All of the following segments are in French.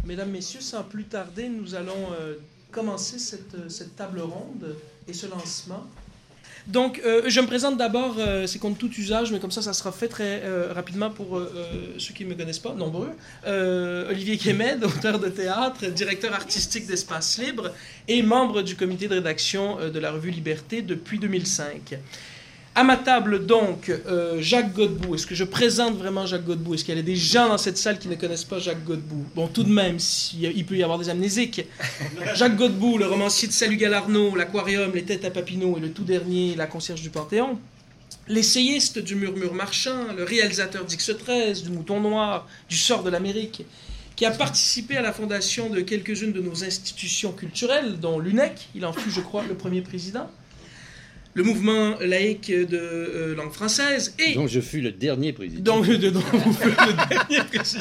Mesdames, Messieurs, sans plus tarder, nous allons commencer cette table ronde et ce lancement. Donc, je me présente d'abord, c'est contre tout usage, mais comme ça sera fait très rapidement pour ceux qui ne me connaissent pas, nombreux. Olivier Kémed, auteur de théâtre, directeur artistique d'Espace Libre et membre du comité de rédaction de la revue Liberté depuis 2005. À ma table, donc, Jacques Godbout. Est-ce que je présente vraiment Jacques Godbout? Est-ce qu'il y a des gens dans cette salle qui ne connaissent pas Jacques Godbout? Bon, tout de même, il peut y avoir des amnésiques. Jacques Godbout, le romancier de Salut Galarno, l'Aquarium, Les Têtes à Papineau et le tout dernier, La Concierge du Panthéon. L'essayiste du Murmure Marchand, le réalisateur d'X13, du Mouton Noir, du Sort de l'Amérique, qui a participé à la fondation de quelques-unes de nos institutions culturelles, dont l'UNEC, il en fut, je crois, le premier président. Le mouvement laïque de langue française et... Donc je fus le dernier président. Donc vous fûtes le dernier président.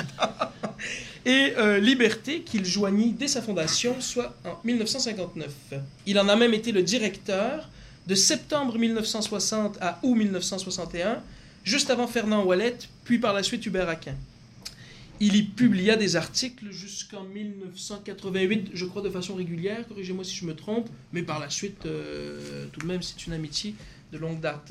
Et Liberté, qu'il joignit dès sa fondation, soit en 1959. Il en a même été le directeur de septembre 1960 à août 1961, juste avant Fernand Ouellet, puis par la suite Hubert Aquin. Il y publia des articles jusqu'en 1988, je crois de façon régulière, corrigez-moi si je me trompe, mais par la suite, tout de même, c'est une amitié de longue date.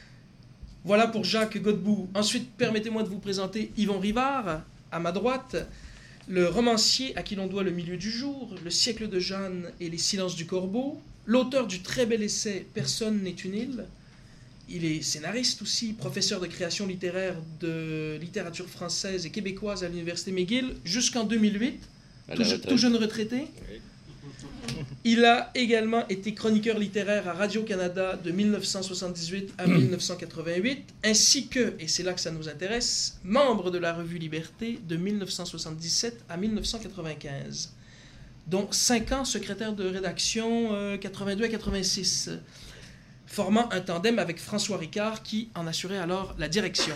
Voilà pour Jacques Godbout. Ensuite, permettez-moi de vous présenter Yvon Rivard, à ma droite, le romancier à qui l'on doit Le Milieu du Jour, Le Siècle de Jeanne et Les Silences du Corbeau, l'auteur du très bel essai Personne n'est une île. Il est scénariste aussi, professeur de création littéraire de littérature française et québécoise à l'Université McGill jusqu'en 2008, tout jeune retraité. Oui. Il a également été chroniqueur littéraire à Radio-Canada de 1978 à 1988, ainsi que, et c'est là que ça nous intéresse, membre de la revue Liberté de 1977 à 1995, dont 5 ans secrétaire de rédaction 82 à 86. Formant un tandem avec François Ricard, qui en assurait alors la direction.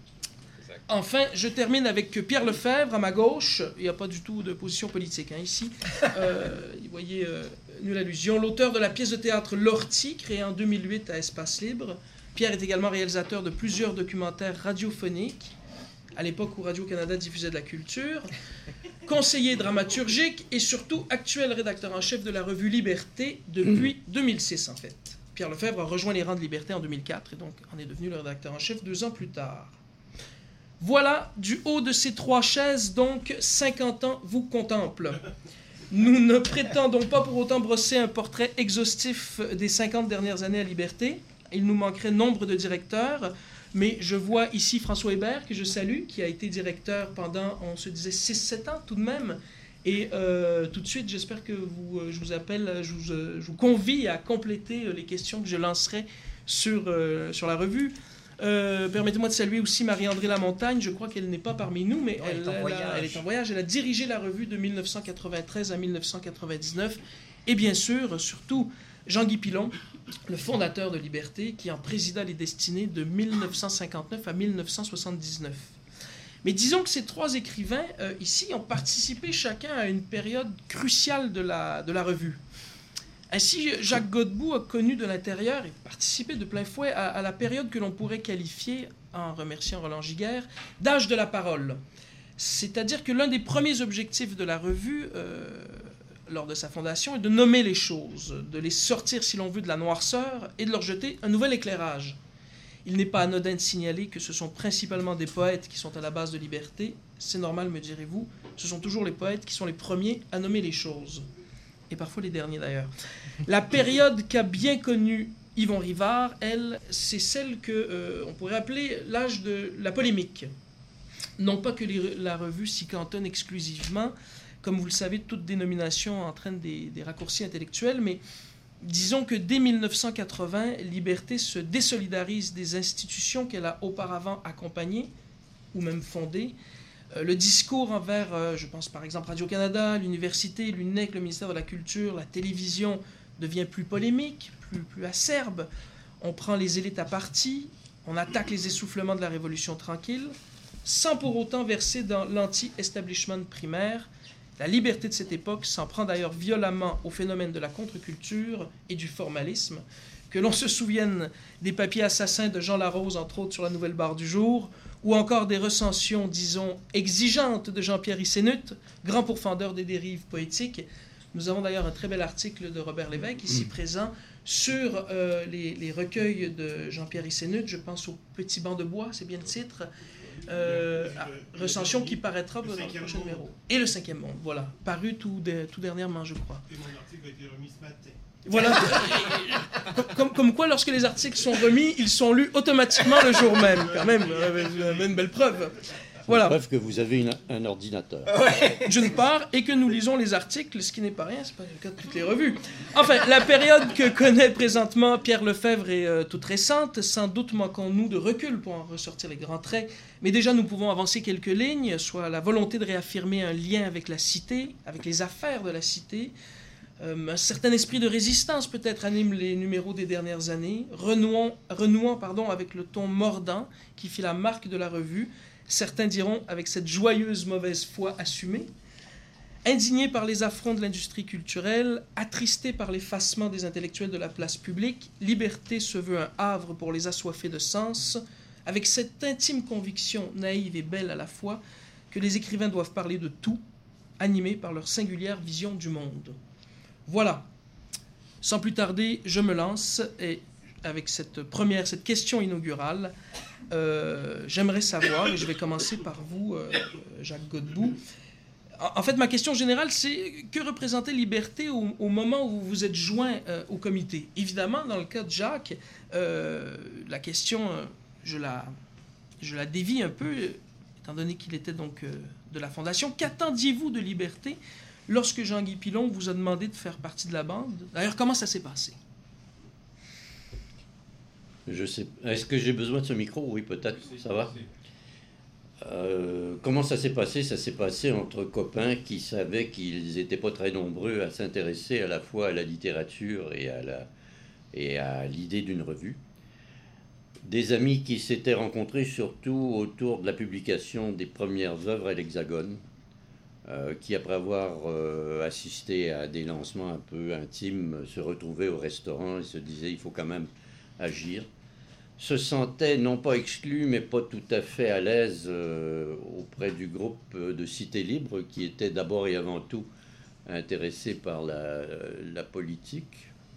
Enfin, je termine avec Pierre Lefebvre, à ma gauche. Il n'y a pas du tout de position politique ici. Vous voyez, nulle allusion. L'auteur de la pièce de théâtre L'Ortie, créée en 2008 à Espace Libre. Pierre est également réalisateur de plusieurs documentaires radiophoniques, à l'époque où Radio-Canada diffusait de la culture. Conseiller dramaturgique et surtout actuel rédacteur en chef de la revue Liberté depuis 2006, en fait. Pierre Lefebvre a rejoint les rangs de Liberté en 2004 et donc en est devenu le rédacteur en chef 2 ans plus tard. Voilà, du haut de ces 3 chaises, donc 50 ans vous contemplent. Nous ne prétendons pas pour autant brosser un portrait exhaustif des 50 dernières années à Liberté. Il nous manquerait nombre de directeurs, mais je vois ici François Hébert, que je salue, qui a été directeur pendant, on se disait, 6-7 ans tout de même. Et tout de suite, j'espère que je vous appelle, je vous convie à compléter les questions que je lancerai sur la revue. Permettez-moi de saluer aussi Marie-André Lamontagne. Je crois qu'elle n'est pas parmi nous, mais elle est en voyage. Elle a dirigé la revue de 1993 à 1999. Et bien sûr, surtout, Jean-Guy Pilon, le fondateur de Liberté, qui en présida les destinées de 1959 à 1979. Mais disons que ces 3 écrivains, ici, ont participé chacun à une période cruciale de la revue. Ainsi, Jacques Godbout a connu de l'intérieur et participé de plein fouet à la période que l'on pourrait qualifier, en remerciant Roland Giguère, d'âge de la parole. C'est-à-dire que l'un des premiers objectifs de la revue, lors de sa fondation, est de nommer les choses, de les sortir, si l'on veut, de la noirceur et de leur jeter un nouvel éclairage. Il n'est pas anodin de signaler que ce sont principalement des poètes qui sont à la base de Liberté. C'est normal, me direz-vous. Ce sont toujours les poètes qui sont les premiers à nommer les choses. Et parfois les derniers, d'ailleurs. La période qu'a bien connue Yvon Rivard, elle, c'est celle qu'on pourrait appeler l'âge de la polémique. Non pas que la revue s'y cantonne exclusivement. Comme vous le savez, toute dénomination entraîne des raccourcis intellectuels, mais... Disons que dès 1980, Liberté se désolidarise des institutions qu'elle a auparavant accompagnées ou même fondées. Le discours envers, je pense par exemple Radio-Canada, l'université, l'UNEC, le ministère de la Culture, la télévision devient plus polémique, plus acerbe. On prend les élites à partie, on attaque les essoufflements de la Révolution tranquille, sans pour autant verser dans l'anti-establishment primaire. La Liberté de cette époque s'en prend d'ailleurs violemment au phénomène de la contre-culture et du formalisme, Que l'on se souvienne des papiers assassins de Jean Larose, entre autres, sur la Nouvelle Barre du Jour, ou encore des recensions, disons, exigeantes de Jean-Pierre Issénut, grand pourfendeur des dérives poétiques. Nous avons d'ailleurs un très bel article de Robert Lévesque, ici présent, sur les recueils de Jean-Pierre Issénut. Je pense au Petit banc de bois, c'est bien le titre. Recension qui paraîtra dans le prochain numéro. Et le 5e monde, voilà, paru tout dernièrement, je crois. Et mon article a été remis ce matin. Voilà. Comme quoi, lorsque les articles sont remis, ils sont lus automatiquement le jour même. Quand même, une belle preuve. Voilà. Preuve que vous avez un ordinateur. D'une part, et que nous lisons les articles, ce qui n'est pas rien, c'est pas le cas de toutes les revues. Enfin, la période que connaît présentement Pierre Lefebvre est toute récente. Sans doute manquons-nous de recul pour en ressortir les grands traits. Mais déjà, nous pouvons avancer quelques lignes, soit la volonté de réaffirmer un lien avec la cité, avec les affaires de la cité. Un certain esprit de résistance peut-être anime les numéros des dernières années, renouant avec le ton mordant qui fit la marque de la revue, certains diront avec cette joyeuse mauvaise foi assumée. Indigné par les affronts de l'industrie culturelle, attristé par l'effacement des intellectuels de la place publique, Liberté se veut un havre pour les assoiffés de sens, avec cette intime conviction naïve et belle à la fois que les écrivains doivent parler de tout, animés par leur singulière vision du monde. Voilà. Sans plus tarder, je me lance et avec cette question inaugurale, j'aimerais savoir, et je vais commencer par vous, Jacques Godbout. En fait, ma question générale, c'est que représentait Liberté au moment où vous vous êtes joint au comité? Évidemment, dans le cas de Jacques, la question, je la dévie un peu, étant donné qu'il était donc de la Fondation. Qu'attendiez-vous de Liberté lorsque Jean-Guy Pilon vous a demandé de faire partie de la bande? D'ailleurs, comment ça s'est passé? Je sais. Est-ce que j'ai besoin de ce micro? Oui, peut-être. Ça va? Comment ça s'est passé? Ça s'est passé entre copains qui savaient qu'ils n'étaient pas très nombreux à s'intéresser à la fois à la littérature et à l'idée d'une revue. Des amis qui s'étaient rencontrés surtout autour de la publication des premières œuvres à l'Hexagone, qui, après avoir assisté à des lancements un peu intimes, se retrouvaient au restaurant et se disaient « il faut quand même agir », se sentaient non pas exclus, mais pas tout à fait à l'aise auprès du groupe de Cité Libre, qui était d'abord et avant tout intéressé par la politique.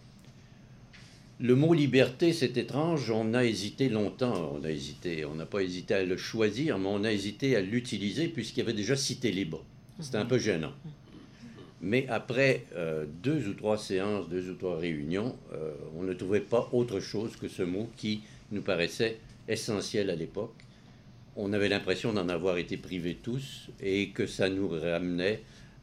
Le mot liberté, c'est étrange, on a hésité longtemps, on n'a pas hésité à le choisir, mais on a hésité à l'utiliser puisqu'il y avait déjà Cité Libre. C'était un peu gênant. Mais après 2 ou 3 séances, 2 ou 3 réunions, on ne trouvait pas autre chose que ce mot qui nous paraissait essentiel à l'époque. On avait l'impression d'en avoir été privés tous et que ça nous ramenait,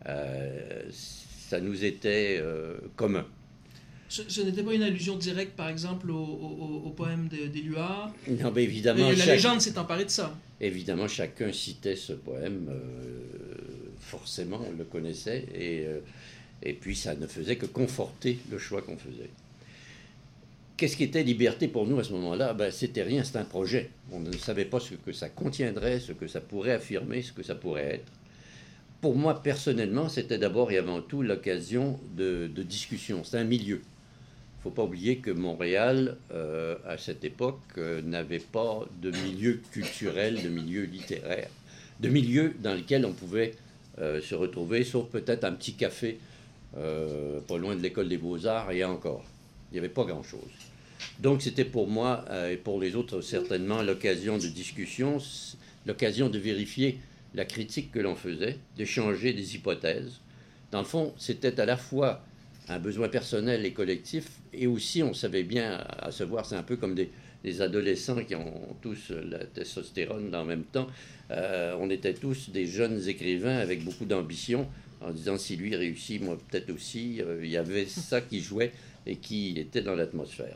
ça nous était commun. Ce n'était pas une allusion directe, par exemple, au poème d'Éluard? Non, mais évidemment... La légende s'est emparée de ça. Évidemment, chacun citait ce poème, forcément, on le connaissait, et puis ça ne faisait que conforter le choix qu'on faisait. Qu'est-ce qui était Liberté pour nous à ce moment-là? C'était rien, c'était un projet. On ne savait pas ce que ça contiendrait, ce que ça pourrait affirmer, ce que ça pourrait être. Pour moi, personnellement, c'était d'abord et avant tout l'occasion de discussion. C'est un milieu. Il ne faut pas oublier que Montréal, à cette époque, n'avait pas de milieu culturel, de milieu littéraire, de milieu dans lequel on pouvait se retrouver, sauf peut-être un petit café pas loin de l'école des Beaux-Arts, et encore. Il n'y avait pas grand-chose. Donc c'était pour moi, et pour les autres certainement, l'occasion de discussion, l'occasion de vérifier la critique que l'on faisait, d'échanger des hypothèses. Dans le fond, c'était à la fois un besoin personnel et collectif, et aussi on savait bien à se voir, c'est un peu comme des adolescents qui ont tous la testostérone en même temps. On était tous des jeunes écrivains avec beaucoup d'ambition, en disant si lui réussit, moi peut-être aussi. Il y avait ça qui jouait et qui était dans l'atmosphère.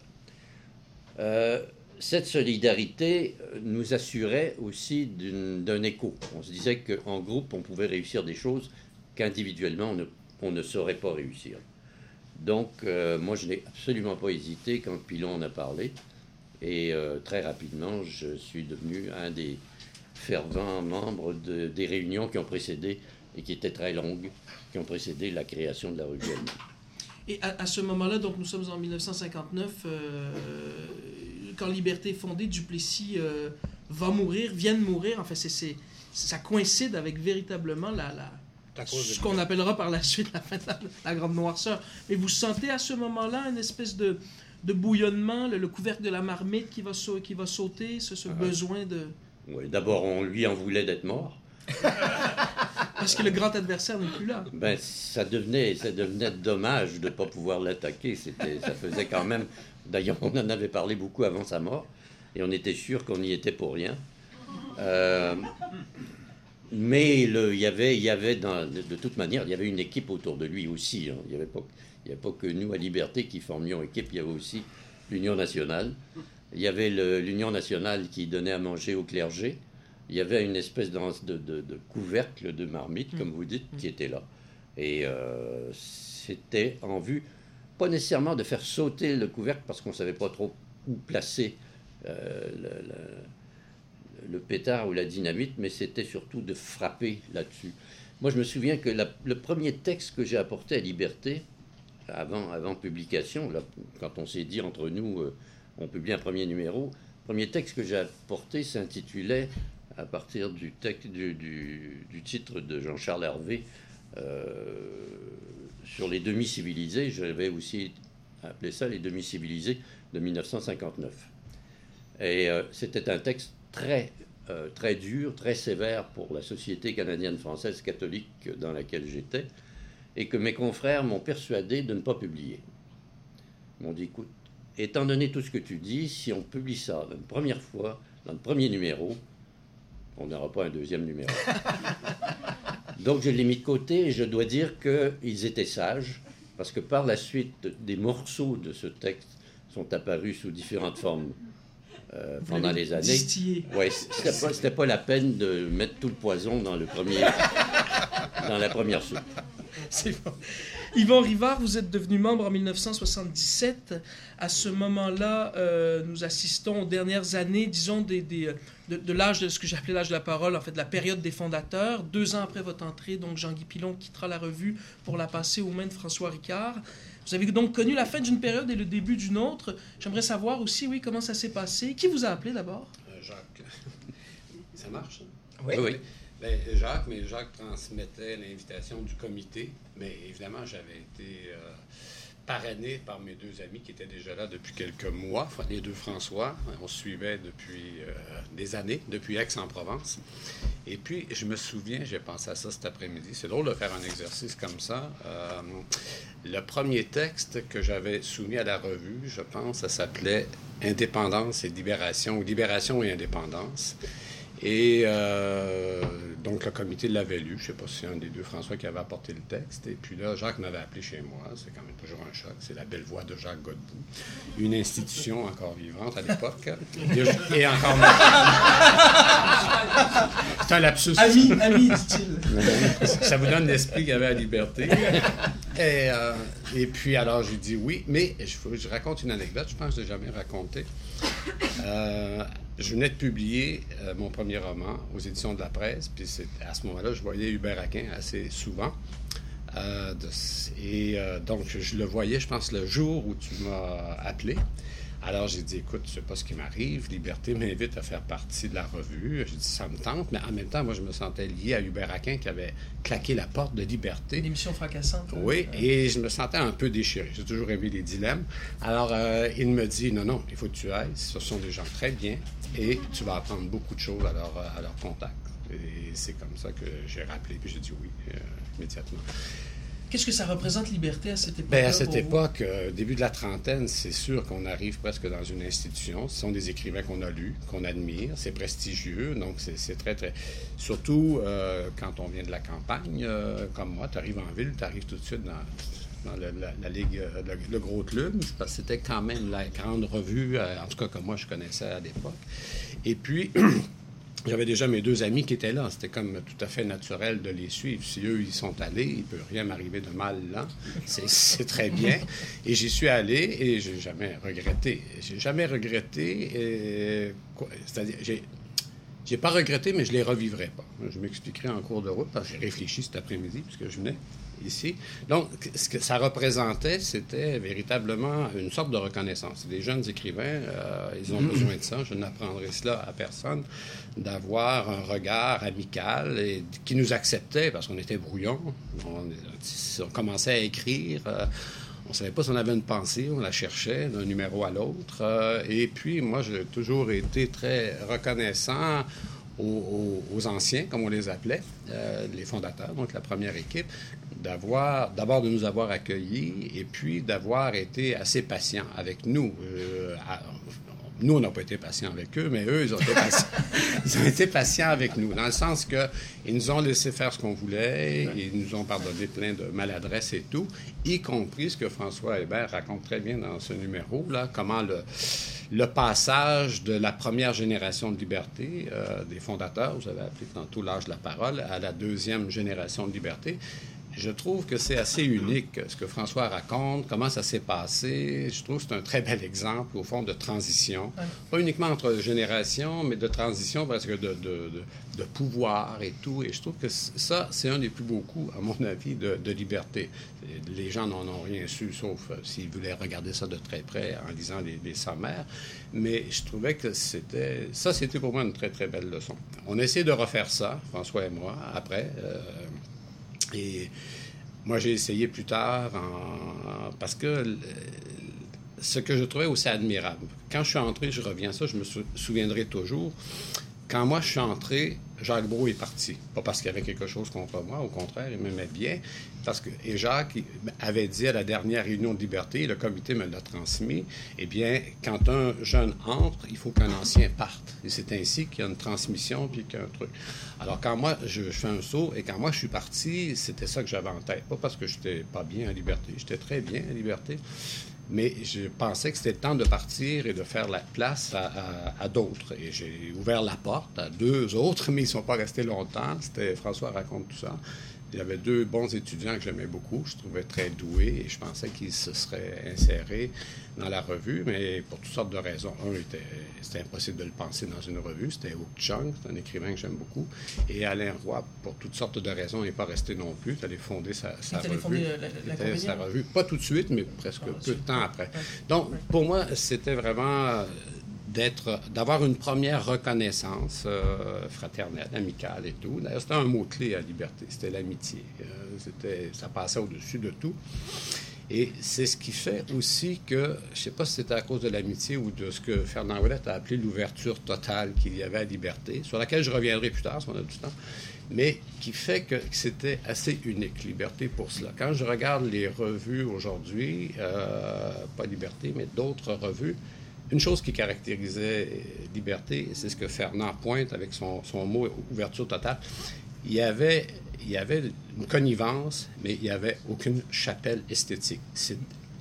Cette solidarité nous assurait aussi d'un écho. On se disait qu'en groupe, on pouvait réussir des choses qu'individuellement, on ne saurait pas réussir. Donc, moi, je n'ai absolument pas hésité quand Pilon en a parlé. Et très rapidement, je suis devenu un des fervents membres des réunions qui ont précédé, et qui étaient très longues, qui ont précédé la création de la revue elle-même. Et à ce moment-là, donc nous sommes en 1959, quand Liberté est fondée, Duplessis vient de mourir. Enfin, ça coïncide avec véritablement ce qu'on appellera par la suite la fin de la Grande Noirceur. Mais vous sentez à ce moment-là une espèce de bouillonnement, le couvercle de la marmite qui va sauter, ce besoin de... Oui, d'abord, on lui en voulait d'être mort. Parce que le grand adversaire n'est plus là. Ben, ça devenait dommage de ne pas pouvoir l'attaquer. Ça faisait quand même... D'ailleurs, on en avait parlé beaucoup avant sa mort, et on était sûr qu'on y était pour rien. Mais il y avait de toute manière, il y avait une équipe autour de lui aussi. Hein. Il n'y avait pas que nous à Liberté qui formions équipe, il y avait aussi l'Union nationale. Il y avait l'Union nationale qui donnait à manger au clergé. Il y avait une espèce de couvercle de marmite, comme vous dites, qui était là. Et c'était en vue, pas nécessairement de faire sauter le couvercle, parce qu'on ne savait pas trop où placer le pétard ou la dynamite, mais c'était surtout de frapper là-dessus. Moi, je me souviens que le premier texte que j'ai apporté à Liberté, avant publication, là, quand on s'est dit entre nous, on publie un premier numéro, le premier texte que j'ai apporté s'intitulait, à partir du titre de Jean-Charles Hervé, sur les demi-civilisés. J'avais aussi appelé ça les demi-civilisés de 1959. Et c'était un texte très dur, très sévère pour la société canadienne-française catholique dans laquelle j'étais, et que mes confrères m'ont persuadé de ne pas publier. Ils m'ont dit, écoute, étant donné tout ce que tu dis, si on publie ça une première fois, dans le premier numéro, on n'aura pas un deuxième numéro. Donc je l'ai mis de côté, et je dois dire qu'ils étaient sages, parce que par la suite, des morceaux de ce texte sont apparus sous différentes formes pendant les années. Ouais, c'était pas la peine de mettre tout le poison dans la première soupe. C'est bon. Yvon Rivard, vous êtes devenu membre en 1977. À ce moment-là, nous assistons aux dernières années, disons, de l'âge de ce que j'appelais l'âge de la parole, en fait, de la période des fondateurs. 2 ans après votre entrée, donc Jean-Guy Pilon quittera la revue pour la passer aux mains de François Ricard. Vous avez donc connu la fin d'une période et le début d'une autre. J'aimerais savoir aussi, oui, comment ça s'est passé. Qui vous a appelé d'abord? Jacques. Ça marche? Oui. Ben, Jacques transmettait l'invitation du comité, mais évidemment, j'avais été parrainé par mes 2 amis qui étaient déjà là depuis quelques mois, les 2 François. On se suivait depuis des années, depuis Aix-en-Provence. Et puis, je me souviens, j'ai pensé à ça cet après-midi, c'est drôle de faire un exercice comme ça. Le premier texte que j'avais soumis à la revue, je pense, ça s'appelait « Indépendance et libération » ou « Libération et indépendance ». Et donc, le comité l'avait lu. Je ne sais pas si c'est un des 2 François qui avait apporté le texte. Et puis là, Jacques m'avait appelé chez moi. C'est quand même toujours un choc. C'est la belle voix de Jacques Godbout. Une institution encore vivante à l'époque. Et encore c'est un lapsus. Ami, dit-il. Ça vous donne l'esprit qu'il y avait à Liberté. Et puis, alors, j'ai dit oui. Mais je raconte une anecdote. Je pense que je n'ai jamais raconté. Je venais de publier mon premier roman aux éditions de la Presse, puis à ce moment-là, je voyais Hubert Aquin assez souvent. Donc, je le voyais, je pense, le jour où tu m'as appelé. Alors, j'ai dit, écoute, tu sais pas ce qui m'arrive, Liberté m'invite à faire partie de la revue. J'ai dit, ça me tente, mais en même temps, moi, je me sentais lié à Hubert Aquin qui avait claqué la porte de Liberté. Une émission fracassante. Oui, et je me sentais un peu déchiré. J'ai toujours aimé les dilemmes. Alors, il me dit, non, il faut que tu ailles. Ce sont des gens très bien et tu vas apprendre beaucoup de choses à leur contact. Et c'est comme ça que j'ai rappelé, puis j'ai dit oui, immédiatement. Qu'est-ce que ça représente, Liberté, à cette époque? Bien, à cette époque, début de la trentaine, c'est sûr qu'on arrive presque dans une institution. Ce sont des écrivains qu'on a lus, qu'on admire. C'est prestigieux, donc c'est très, très... Surtout quand on vient de la campagne, comme moi, tu arrives en ville, tu arrives tout de suite dans la Ligue, le Gros Club, parce que c'était quand même la grande revue, en tout cas que moi je connaissais à l'époque. Et puis... J'avais déjà mes 2 amis qui étaient là. C'était comme tout à fait naturel de les suivre. Si eux, ils sont allés, il ne peut rien m'arriver de mal là. C'est très bien. Et j'y suis allé et je n'ai jamais regretté. J'ai jamais regretté. C'est-à-dire, J'ai pas regretté, mais je les revivrai pas. Je m'expliquerai en cours de route, parce que j'ai réfléchi cet après-midi, puisque je venais ici. Donc, ce que ça représentait, c'était véritablement une sorte de reconnaissance. Les jeunes écrivains, ils ont besoin de ça. Je n'apprendrai cela à personne, d'avoir un regard amical et qui nous acceptait, parce qu'on était brouillons. On commençait à écrire. On ne savait pas si on avait une pensée, on la cherchait d'un numéro à l'autre. Et puis, moi, j'ai toujours été très reconnaissant aux anciens, comme on les appelait, les fondateurs, donc la première équipe, d'abord de nous avoir accueillis et puis d'avoir été assez patients avec nous. Nous, on n'a pas été patients avec eux, mais eux, ils ont été patients. Ils ont été patients avec nous, dans le sens qu'ils nous ont laissé faire ce qu'on voulait, ils nous ont pardonné plein de maladresses et tout, y compris ce que François Hébert raconte très bien dans ce numéro-là, comment le passage de la première génération de liberté, des fondateurs, vous avez appelé tantôt l'âge de la parole, à la deuxième génération de liberté. Je trouve que c'est assez unique ce que François raconte, comment ça s'est passé. Je trouve que c'est un très bel exemple, au fond, de transition. Pas uniquement entre générations, mais de transition parce que de pouvoir et tout. Et je trouve que ça, c'est un des plus beaux coups, à mon avis, de liberté. Les gens n'en ont rien su, sauf s'ils voulaient regarder ça de très près en lisant les sommaires. Mais je trouvais que c'était pour moi une très, très belle leçon. On a essayé de refaire ça, François et moi, après. Et moi, j'ai essayé plus tard parce que ce que je trouvais aussi admirable, quand je suis entré, je reviens à ça, je me souviendrai toujours, quand moi je suis entré, Jacques Brault est parti. Pas parce qu'il y avait quelque chose contre moi, au contraire, il m'aimait bien. Et Jacques avait dit à la dernière réunion de liberté, le comité me l'a transmis, eh bien, quand un jeune entre, il faut qu'un ancien parte. Et c'est ainsi qu'il y a une transmission puis qu'il y a un truc. Alors, quand moi, je fais un saut, et quand moi, je suis parti, c'était ça que j'avais en tête. Pas parce que j'étais pas bien à liberté. J'étais très bien à liberté. Mais je pensais que c'était le temps de partir et de faire la place à d'autres. Et j'ai ouvert la porte à deux autres, mais ils ne sont pas restés longtemps. C'était François raconte tout ça. Il y avait deux bons étudiants que j'aimais beaucoup. Je trouvais très doués et je pensais qu'ils se seraient insérés dans la revue, mais pour toutes sortes de raisons. C'était impossible de le penser dans une revue. C'était Oak Chung, c'est un écrivain que j'aime beaucoup. Et Alain Roy, pour toutes sortes de raisons, n'est pas resté non plus. Il allait fonder sa revue. Fondé Sa revue. Pas tout de suite, mais presque peu de temps après. Donc, pour moi, c'était vraiment d'avoir une première reconnaissance fraternelle, amicale et tout. D'ailleurs, c'était un mot-clé à liberté, c'était l'amitié. Ça passait au-dessus de tout. Et c'est ce qui fait aussi que, je ne sais pas si c'était à cause de l'amitié ou de ce que Fernand Ouellette a appelé l'ouverture totale qu'il y avait à liberté, sur laquelle je reviendrai plus tard si on a du temps, mais qui fait que c'était assez unique, Liberté, pour cela. Quand je regarde les revues aujourd'hui, pas Liberté, mais d'autres revues, une chose qui caractérisait Liberté, c'est ce que Fernand pointe avec son mot « ouverture totale », il y avait une connivence, mais il n'y avait aucune chapelle esthétique. C'est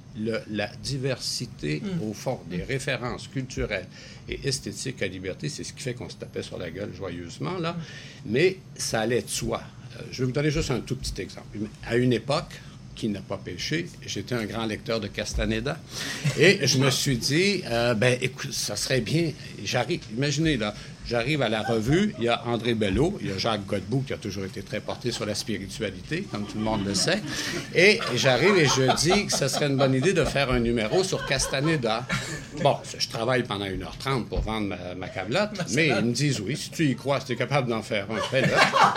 la diversité, au fond, des références culturelles et esthétiques à Liberté, c'est ce qui fait qu'on se tapait sur la gueule joyeusement, là. Mais ça allait de soi. Je vais vous donner juste un tout petit exemple. À une époque, qui n'a pas péché, j'étais un grand lecteur de Castaneda, et je me suis dit, écoute, ça serait bien, imaginez, là, j'arrive à la revue, il y a André Bello, il y a Jacques Godbout, qui a toujours été très porté sur la spiritualité, comme tout le monde le sait, et j'arrive et je dis que ce serait une bonne idée de faire un numéro sur Castaneda. Bon, je travaille pendant 1h30 pour vendre ma cavlotte, mais ils me disent, oui, si tu y crois, si tu es capable d'en faire un, fais-le.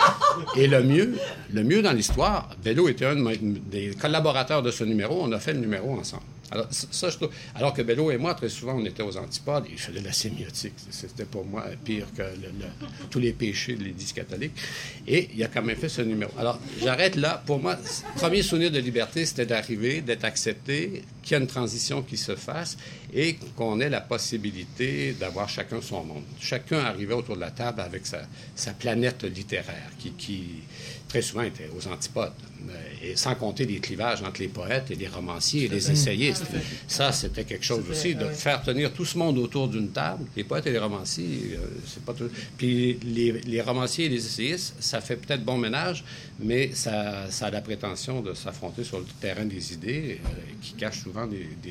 Et le mieux dans l'histoire, Bello était un des collaborateurs de ce numéro, on a fait le numéro ensemble. Alors, ça, je trouve. Alors que Bello et moi, très souvent, on était aux antipodes. Il faisait de la sémiotique. C'était pour moi pire que tous les péchés de l'Église catholique. Et il a quand même fait ce numéro. Alors, j'arrête là. Pour moi, le premier souvenir de liberté, c'était d'arriver, d'être accepté, qu'il y ait une transition qui se fasse et qu'on ait la possibilité d'avoir chacun son monde. Chacun arrivait autour de la table avec sa planète littéraire qui très souvent était aux antipodes. Et sans compter les clivages entre les poètes et les romanciers et les essayistes. Ça, c'était quelque chose aussi, de faire tenir tout ce monde autour d'une table. Les poètes et les romanciers, c'est pas tout. Puis les romanciers et les essayistes, ça fait peut-être bon ménage, mais ça a la prétention de s'affronter sur le terrain des idées qui cache souvent souvent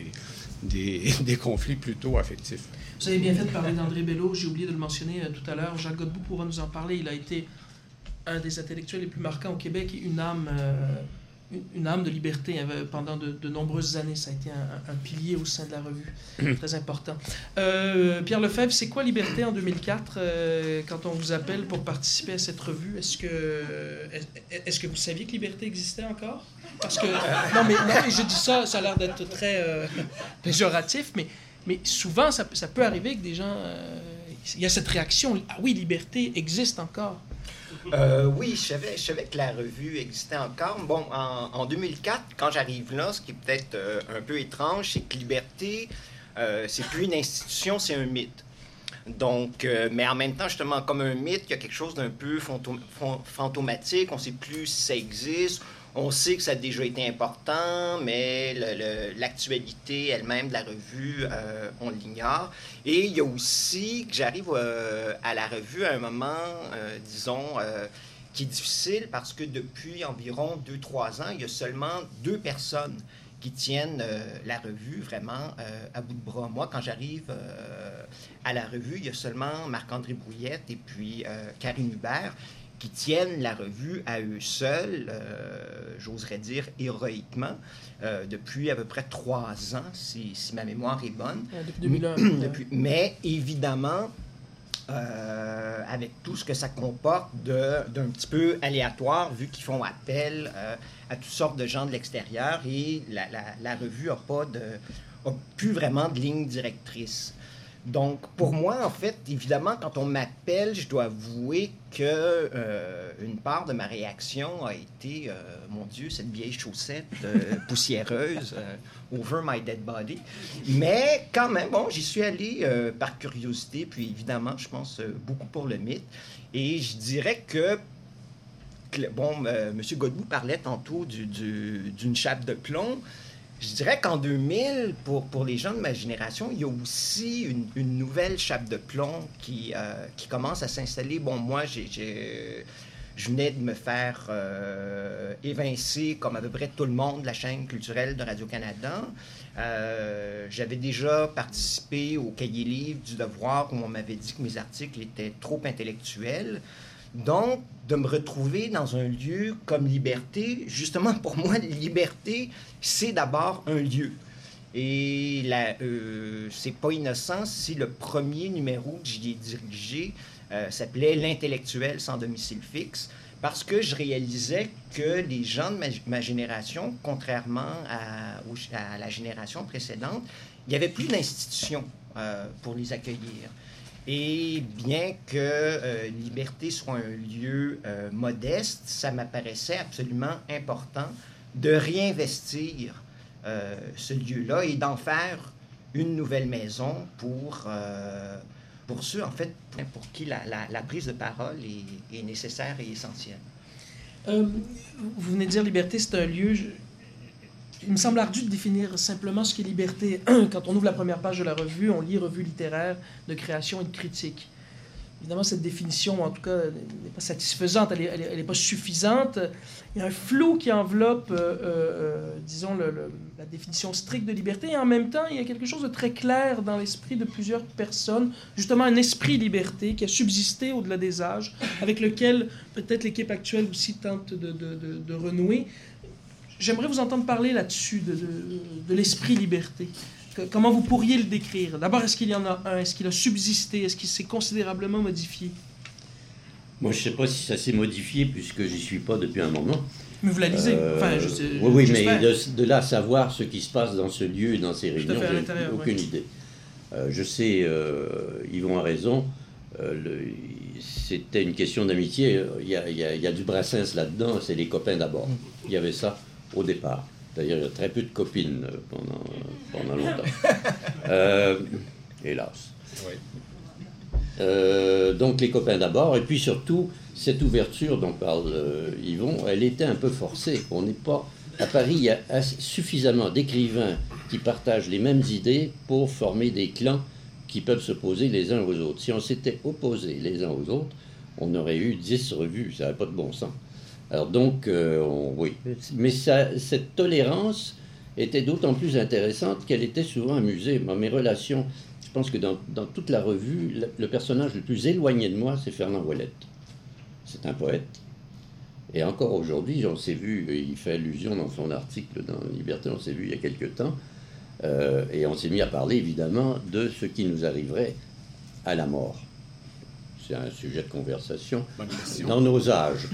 des conflits plutôt affectifs. Vous avez bien fait de parler d'André Bello, j'ai oublié de le mentionner tout à l'heure. Jacques Godbout pourra nous en parler. Il a été un des intellectuels les plus marquants au Québec et une âme de liberté pendant de nombreuses années. Ça a été un pilier au sein de la revue, très important. Pierre Lefebvre, c'est quoi Liberté en 2004 quand on vous appelle pour participer à cette revue? Est-ce que vous saviez que Liberté existait encore? Parce que non mais je dis ça, ça a l'air d'être très péjoratif, mais souvent ça peut arriver que des gens, il y a cette réaction. Ah oui, Liberté existe encore. Oui, je savais que la revue existait encore. Bon, en 2004, quand j'arrive là, ce qui est peut-être un peu étrange, c'est que Liberté, c'est plus une institution, c'est un mythe. Donc, mais en même temps, justement, comme un mythe, il y a quelque chose d'un peu fantomatique. On ne sait plus si ça existe. On sait que ça a déjà été important, mais l'actualité elle-même de la revue, on l'ignore. Et il y a aussi que j'arrive à la revue à un moment, disons, qui est difficile parce que depuis environ 2-3 ans, il y a seulement 2 personnes qui tiennent la revue vraiment à bout de bras. Moi, quand j'arrive à la revue, il y a seulement Marc-André Brouillette et puis Karine Hubert qui tiennent la revue à eux seuls, j'oserais dire héroïquement, depuis à peu près 3 ans, si ma mémoire est bonne. Depuis 2001. Mais évidemment, avec tout ce que ça comporte d'un petit peu aléatoire, vu qu'ils font appel à toutes sortes de gens de l'extérieur, et la revue n'a plus vraiment de ligne directrice. Donc, pour moi, en fait, évidemment, quand on m'appelle, je dois avouer que une part de ma réaction a été mon Dieu, cette vieille chaussette poussiéreuse over my dead body. Mais quand même, bon, j'y suis allé par curiosité, puis évidemment, je pense beaucoup pour le mythe. Et je dirais que bon, M. Godbout parlait tantôt d'une chape de plomb. Je dirais qu'en 2000, pour les gens de ma génération, il y a aussi une nouvelle chape de plomb qui commence à s'installer. Bon, moi, je venais de me faire évincer, comme à peu près tout le monde, de la chaîne culturelle de Radio-Canada. J'avais déjà participé au cahier livre du Devoir où on m'avait dit que mes articles étaient trop intellectuels. Donc, de me retrouver dans un lieu comme Liberté, justement, pour moi, Liberté, c'est d'abord un lieu. Et c'est pas innocent si le premier numéro que j'y ai dirigé s'appelait « L'intellectuel sans domicile fixe », parce que je réalisais que les gens de ma génération, contrairement à la génération précédente, il n'y avait plus d'institutions pour les accueillir. Et bien que Liberté soit un lieu modeste, ça m'apparaissait absolument important de réinvestir ce lieu-là et d'en faire une nouvelle maison pour ceux, en fait, pour qui la prise de parole est nécessaire et essentielle. Vous venez de dire Liberté, c'est un lieu... Il me semble ardu de définir simplement ce qu'est liberté. Quand on ouvre la première page de la revue, on lit revue littéraire de création et de critique. Évidemment, cette définition, en tout cas, n'est pas satisfaisante, elle n'est pas suffisante. Il y a un flou qui enveloppe, disons, la définition stricte de liberté, et en même temps, il y a quelque chose de très clair dans l'esprit de plusieurs personnes, justement un esprit liberté qui a subsisté au-delà des âges, avec lequel peut-être l'équipe actuelle aussi tente de renouer. J'aimerais vous entendre parler là-dessus, de l'esprit liberté. Comment vous pourriez le décrire? D'abord, est-ce qu'il y en a un? Est-ce qu'il a subsisté? Est-ce qu'il s'est considérablement modifié? Moi, je ne sais pas si ça s'est modifié, puisque je n'y suis pas depuis un moment. Mais vous la lisez. Enfin, oui, mais de là à savoir ce qui se passe dans ce lieu et dans ces réunions, j'ai aucune idée. Je sais, Yvon a raison, c'était une question d'amitié. Il y a du Brassens là-dedans, c'est les copains d'abord. Il y avait ça au départ. D'ailleurs, il y a très peu de copines pendant longtemps. Hélas. Oui. Donc, les copains d'abord. Et puis, surtout, cette ouverture dont parle Yvon, elle était un peu forcée. On n'est pas... À Paris, il y a suffisamment d'écrivains qui partagent les mêmes idées pour former des clans qui peuvent s'opposer les uns aux autres. Si on s'était opposés les uns aux autres, on aurait eu 10 revues. Ça n'avait pas de bon sens. Alors donc, oui. Mais cette tolérance était d'autant plus intéressante qu'elle était souvent amusée. Moi, mes relations, je pense que dans toute la revue, le personnage le plus éloigné de moi, c'est Fernand Ouellette. C'est un poète. Et encore aujourd'hui, on s'est vu, il fait allusion dans son article dans Liberté, on s'est vu il y a quelque temps, et on s'est mis à parler évidemment de ce qui nous arriverait à la mort. C'est un sujet de conversation dans nos âges.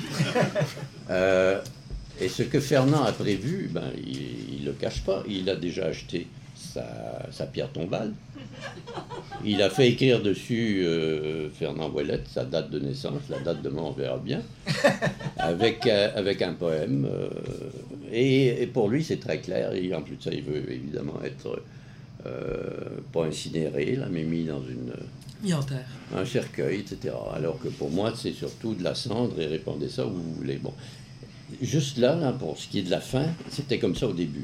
Et ce que Fernand a prévu, il ne le cache pas, il a déjà acheté sa pierre tombale. Il a fait écrire dessus Fernand Ouellette, sa date de naissance, la date de mort, on verra bien, avec un poème. Et pour lui, c'est très clair. Et en plus de ça, il veut évidemment être pas incinéré, là, mais mis dans mis en terre. Un cercueil, etc. Alors que pour moi, c'est surtout de la cendre et répandez ça où vous voulez. Bon. Juste là, pour ce qui est de la fin, c'était comme ça au début.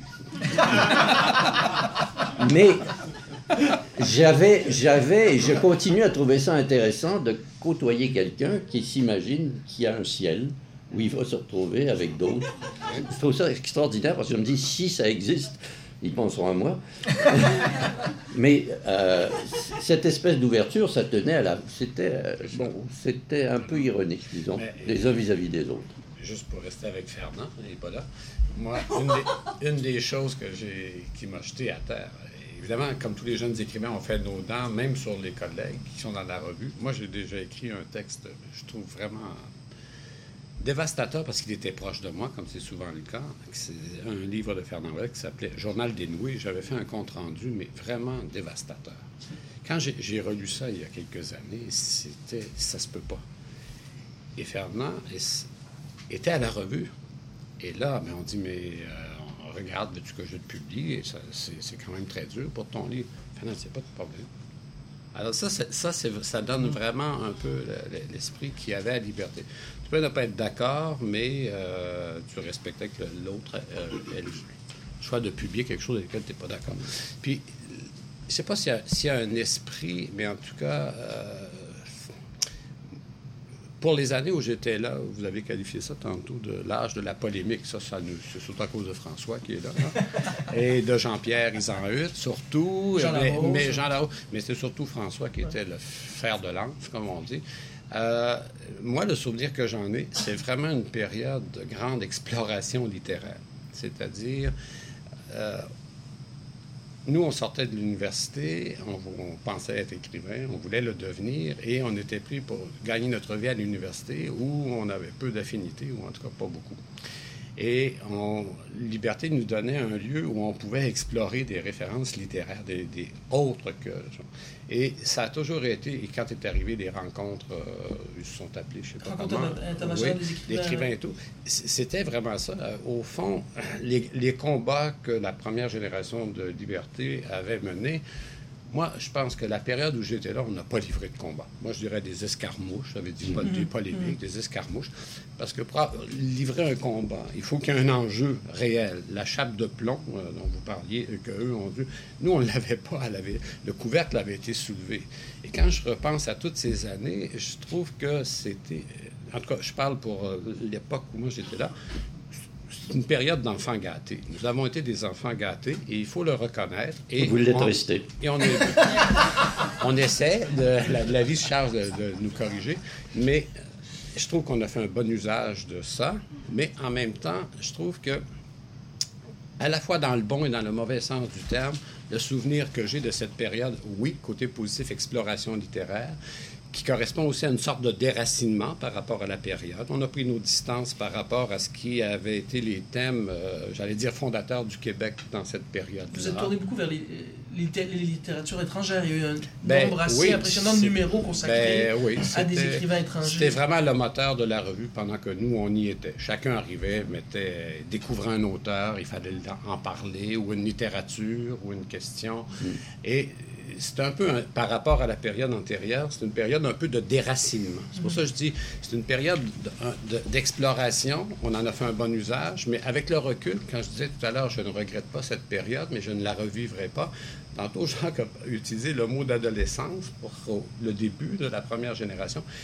Mais j'avais et je continue à trouver ça intéressant de côtoyer quelqu'un qui s'imagine qu'il y a un ciel où il va se retrouver avec d'autres. Je trouve ça extraordinaire parce que je me dis, si ça existe, ils penseront à moi. Mais cette espèce d'ouverture, ça tenait à la... C'était un peu ironique, disons, les uns vis-à-vis des autres. Juste pour rester avec Fernand, il n'est pas là. Moi, une des choses qui m'a jeté à terre, évidemment, comme tous les jeunes écrivains ont fait nos dents, même sur les collègues qui sont dans la revue, moi, j'ai déjà écrit un texte, je trouve vraiment dévastateur parce qu'il était proche de moi, comme c'est souvent le cas. C'est un livre de Fernand Ouellette qui s'appelait « Journal dénoué ». J'avais fait un compte-rendu, mais vraiment dévastateur. Quand j'ai relu ça il y a quelques années, ça se peut pas. Et Fernand était à la revue. Et là, on dit, regarde, veux-tu que je le publie? Et c'est quand même très dur pour ton livre. Fernand, c'est pas de problème. Alors ça donne vraiment un peu l'esprit qu'il y avait à Liberté. Tu peux ne pas être d'accord, mais tu respectais que l'autre ait le choix de publier quelque chose avec lequel tu n'es pas d'accord. Puis, je ne sais pas s'il y a un esprit, mais en tout cas, pour les années où j'étais là, vous avez qualifié ça tantôt de l'âge de la polémique. C'est surtout à cause de François qui est là. Et de Jean-Pierre Isanhutte, surtout. Jean Larose. Mais c'est surtout François qui était le fer de lance, comme on dit. Moi, le souvenir que j'en ai, c'est vraiment une période de grande exploration littéraire. C'est-à-dire, nous, on sortait de l'université, on pensait être écrivain, on voulait le devenir, et on était pris pour gagner notre vie à l'université où on avait peu d'affinités, ou en tout cas pas beaucoup. Et Liberté nous donnait un lieu où on pouvait explorer des références littéraires, des autres que... Et ça a toujours été, et quand est arrivé les rencontres, ils se sont appelés, je ne sais pas comment... internationales des écrivains et tout. C'était vraiment ça. Au fond, les combats que la première génération de Liberté avait menés, moi, je pense que la période où j'étais là, on n'a pas livré de combat. Moi, je dirais des escarmouches, j'avais dit pas des polémiques, des escarmouches. Parce que pour livrer un combat, il faut qu'il y ait un enjeu réel. La chape de plomb dont vous parliez, qu'eux ont dû... Nous, on ne l'avait pas. Le couvercle avait été soulevé. Et quand je repense à toutes ces années, je trouve que c'était... En tout cas, je parle pour l'époque où moi j'étais là. C'est une période d'enfants gâtés. Nous avons été des enfants gâtés et il faut le reconnaître. Et vous l'êtes resté. Et on essaie, la vie se charge de nous corriger, mais je trouve qu'on a fait un bon usage de ça, mais en même temps, je trouve que, à la fois dans le bon et dans le mauvais sens du terme, le souvenir que j'ai de cette période, oui, côté positif, exploration littéraire, qui correspond aussi à une sorte de déracinement par rapport à la période. On a pris nos distances par rapport à ce qui avait été les thèmes, j'allais dire, fondateurs du Québec dans cette période-là. Vous êtes tourné beaucoup vers les littératures étrangères. Il y a eu un nombre assez impressionnant de numéros consacrés à des écrivains étrangers. C'était vraiment le moteur de la revue pendant que nous, on y était. Chacun arrivait, découvrait un auteur, il fallait en parler, ou une littérature, ou une question. Et c'est un peu, par rapport à la période antérieure, c'est une période un peu de déracinement. C'est pour ça que je dis, c'est une période d'exploration. On en a fait un bon usage, mais avec le recul, quand je disais tout à l'heure, je ne regrette pas cette période, mais je ne la revivrai pas. Tantôt, Jacques a utilisé le mot d'adolescence pour le début de la première génération.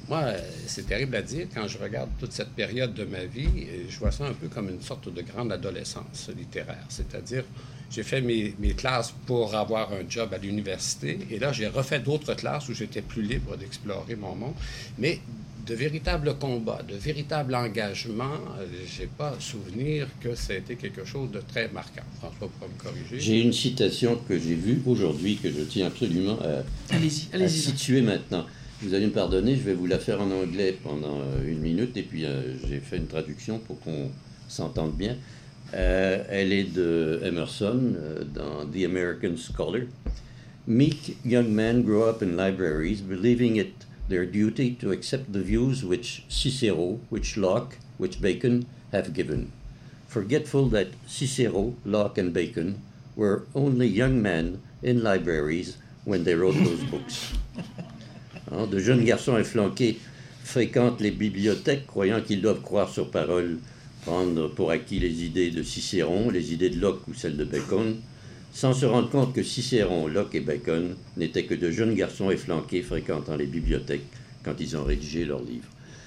Moi, c'est terrible à dire, quand je regarde toute cette période de ma vie, je vois ça un peu comme une sorte de grande adolescence littéraire. C'est-à-dire, j'ai fait mes classes pour avoir un job à l'université, et là, j'ai refait d'autres classes où j'étais plus libre d'explorer mon monde. Mais de véritables combats, de véritables engagements, j'ai pas souvenir que ça a été quelque chose de très marquant. François pourra me corriger. J'ai une citation que j'ai vue aujourd'hui, que je tiens absolument à situer maintenant. Vous allez me pardonner, je vais vous la faire en anglais pendant 1 minute, et puis j'ai fait une traduction pour qu'on s'entende bien. Elle est de Emerson, dans The American Scholar. Meek young men grow up in libraries, believing it their duty to accept the views which Cicero, which Locke, which Bacon have given, forgetful that Cicero, Locke, and Bacon were only young men in libraries when they wrote those books. Hein, de jeunes garçons efflanqués fréquentent les bibliothèques, croyant qu'ils doivent croire sur parole, prendre pour acquis les idées de Cicéron, les idées de Locke ou celles de Bacon, sans se rendre compte que Cicéron, Locke et Bacon n'étaient que de jeunes garçons efflanqués fréquentant les bibliothèques quand ils ont rédigé leurs livres.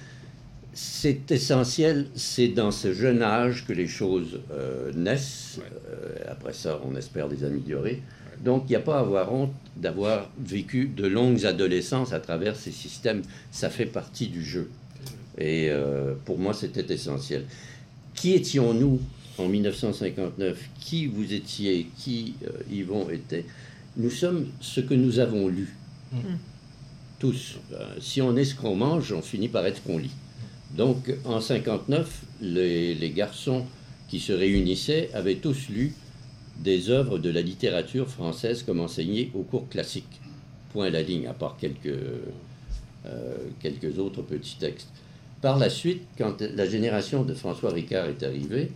C'est essentiel, c'est dans ce jeune âge que les choses naissent. Après ça, on espère les améliorer. Donc, il n'y a pas à avoir honte d'avoir vécu de longues adolescences à travers ces systèmes. Ça fait partie du jeu. Et pour moi, c'était essentiel. Qui étions-nous en 1959? Qui vous étiez? Qui Yvon était? Nous sommes ce que nous avons lu. Tous. Si on est ce qu'on mange, on finit par être ce qu'on lit. Donc, en 59, les garçons qui se réunissaient avaient tous lu des œuvres de la littérature française comme enseignées au cours classique. Point à la ligne, à part quelques autres petits textes. Par la suite, quand la génération de François Ricard est arrivée,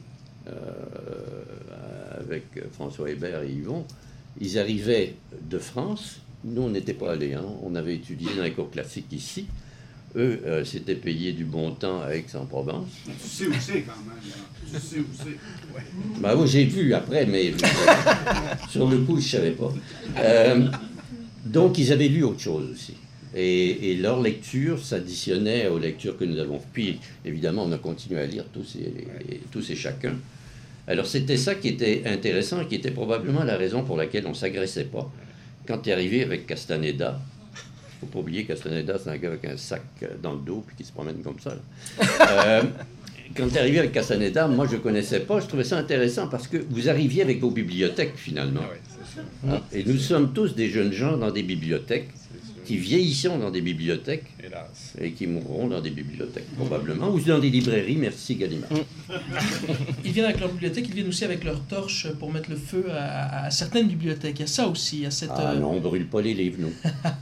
avec François Hébert et Yvon, ils arrivaient de France. Nous, on n'était pas allés, hein. On avait étudié dans les cours classiques ici. Eux s'étaient payés du bon temps à Aix-en-Provence. Tu sais où c'est quand même, là. Tu sais où c'est. Ouais. Bah oui, j'ai vu après, mais sur le coup, je ne savais pas. Donc, ils avaient lu autre chose aussi. Et leur lecture s'additionnait aux lectures que nous avons. Puis, évidemment, on a continué à lire tous et chacun. Alors, c'était ça qui était intéressant et qui était probablement la raison pour laquelle on ne s'agressait pas. Quand tu es arrivé avec Castaneda, il ne faut pas oublier que Castaneda, c'est un gars avec un sac dans le dos puis qui se promène comme ça. Quand tu es arrivé avec Castaneda, moi, je ne connaissais pas. Je trouvais ça intéressant parce que vous arriviez avec vos bibliothèques, finalement. Ah oui, c'est ça. Et nous sommes tous des jeunes gens dans des bibliothèques, qui vieillissons dans des bibliothèques, hélas, et qui mourront dans des bibliothèques, probablement, ou dans des librairies. Merci, Gallimard. Ils viennent avec leur bibliothèque, ils viennent aussi avec leur torche pour mettre le feu à certaines bibliothèques. Il y a ça aussi. Il y a cette, non, on ne brûle pas les livres, nous.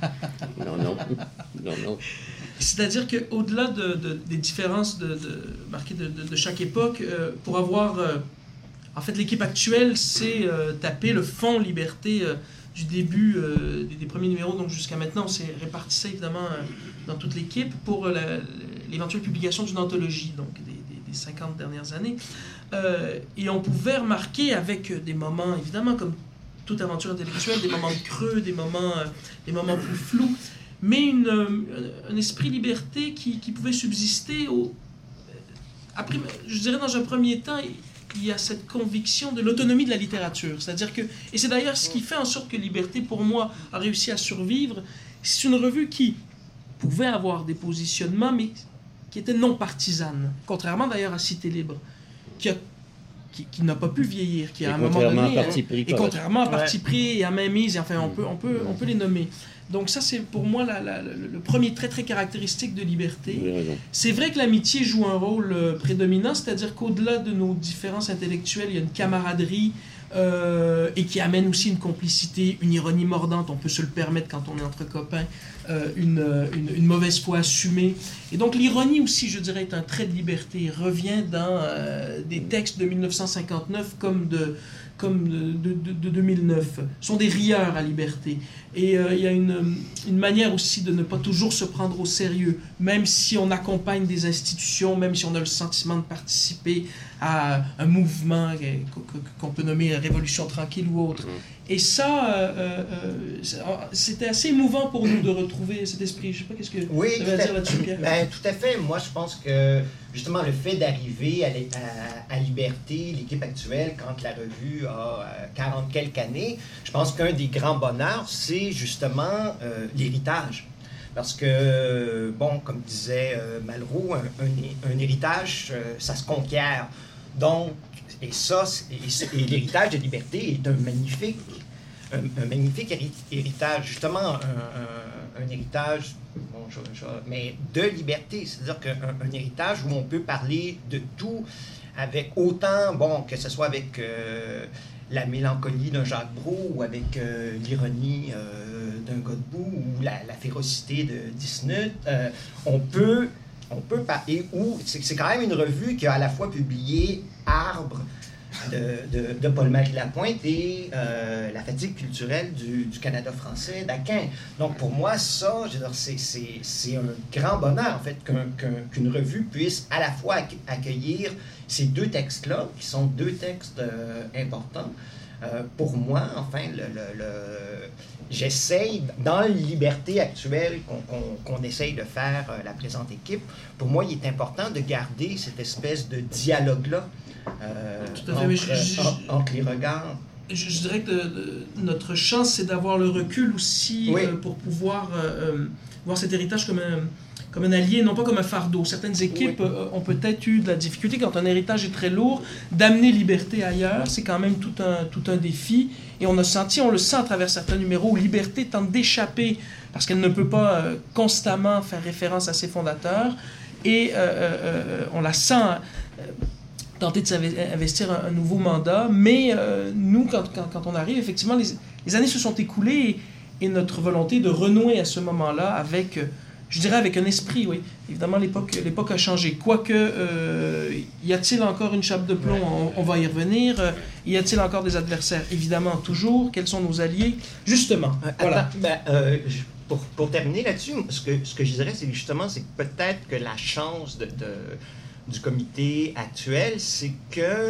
Non. C'est-à-dire qu'au-delà des différences marquées de chaque époque, pour avoir... en fait, l'équipe actuelle, c'est taper le fond liberté du début des premiers numéros, donc jusqu'à maintenant, on s'est réparti ça évidemment dans toute l'équipe pour l'éventuelle publication d'une anthologie, donc des 50 dernières années. Et on pouvait remarquer avec des moments, évidemment, comme toute aventure intellectuelle, des moments de creux, des moments plus flous, mais un esprit liberté qui pouvait subsister après, je dirais dans un premier temps, il y a cette conviction de l'autonomie de la littérature. C'est-à-dire que, et c'est d'ailleurs ce qui fait en sorte que Liberté, pour moi, a réussi à survivre. C'est une revue qui pouvait avoir des positionnements, mais qui était non partisane. Contrairement d'ailleurs à Cité Libre, qui n'a pas pu vieillir, qui à un moment donné... Et contrairement à Parti pris et à Mainmise, enfin, on peut les nommer. Donc ça, c'est pour moi le premier trait très caractéristique de Liberté. C'est vrai que l'amitié joue un rôle prédominant, c'est-à-dire qu'au-delà de nos différences intellectuelles, il y a une camaraderie et qui amène aussi une complicité, une ironie mordante, on peut se le permettre quand on est entre copains, une mauvaise foi assumée. Et donc l'ironie aussi, je dirais, est un trait de Liberté. Il revient dans des textes de 1959 comme de 2009, sont des rieurs à Liberté. Et il y a une manière aussi de ne pas toujours se prendre au sérieux, même si on accompagne des institutions, même si on a le sentiment de participer à un mouvement qu'on peut nommer Révolution tranquille ou autre. Et ça, c'était assez émouvant pour nous de retrouver cet esprit. Je ne sais pas qu'est-ce que oui, tu avais à dire là-dessus, Pierre. Ben, tout à fait. Moi, je pense que justement le fait d'arriver à Liberté, l'équipe actuelle, quand la revue a 40 quelques années, je pense qu'un des grands bonheurs, c'est justement l'héritage. Parce que, bon, comme disait Malraux, un héritage, ça se conquiert. Donc, et l'héritage de Liberté est un magnifique héritage, justement un héritage, bon, mais de liberté, c'est-à-dire qu'un héritage où on peut parler de tout avec autant, bon, que ce soit avec la mélancolie d'un Jacques Brault ou avec l'ironie d'un Godbout ou la férocité de Disney, on peut parler, ou c'est quand même une revue qui a à la fois publié Arbre de Paul-Marie Lapointe et La fatigue culturelle du Canada français d'Aquin. Donc pour moi, ça, je veux dire, c'est un grand bonheur en fait qu'une revue puisse à la fois accueillir ces deux textes-là, qui sont deux textes importants. Pour moi, enfin, j'essaye, dans la liberté actuelle qu'on essaye de faire, la présente équipe, pour moi, il est important de garder cette espèce de dialogue-là entre les regards. Je dirais que notre chance, c'est d'avoir le recul aussi pour pouvoir voir cet héritage comme un allié, non pas comme un fardeau. Certaines équipes ont peut-être eu de la difficulté, quand un héritage est très lourd, d'amener Liberté ailleurs. C'est quand même tout un défi. Et on le sent à travers certains numéros où Liberté tente d'échapper parce qu'elle ne peut pas constamment faire référence à ses fondateurs. Et on la sent tenter de s'investir un nouveau mandat. Mais nous, quand on arrive, effectivement, les années se sont écoulées et notre volonté de renouer à ce moment-là avec... je dirais avec un esprit, oui. Évidemment, l'époque a changé. Quoique, y a-t-il encore une chape de plomb? On va y revenir. Y a-t-il encore des adversaires? Évidemment, toujours. Quels sont nos alliés? Justement, voilà. Pour terminer là-dessus, ce que je dirais, c'est justement, c'est que peut-être que la chance du comité actuel, c'est que...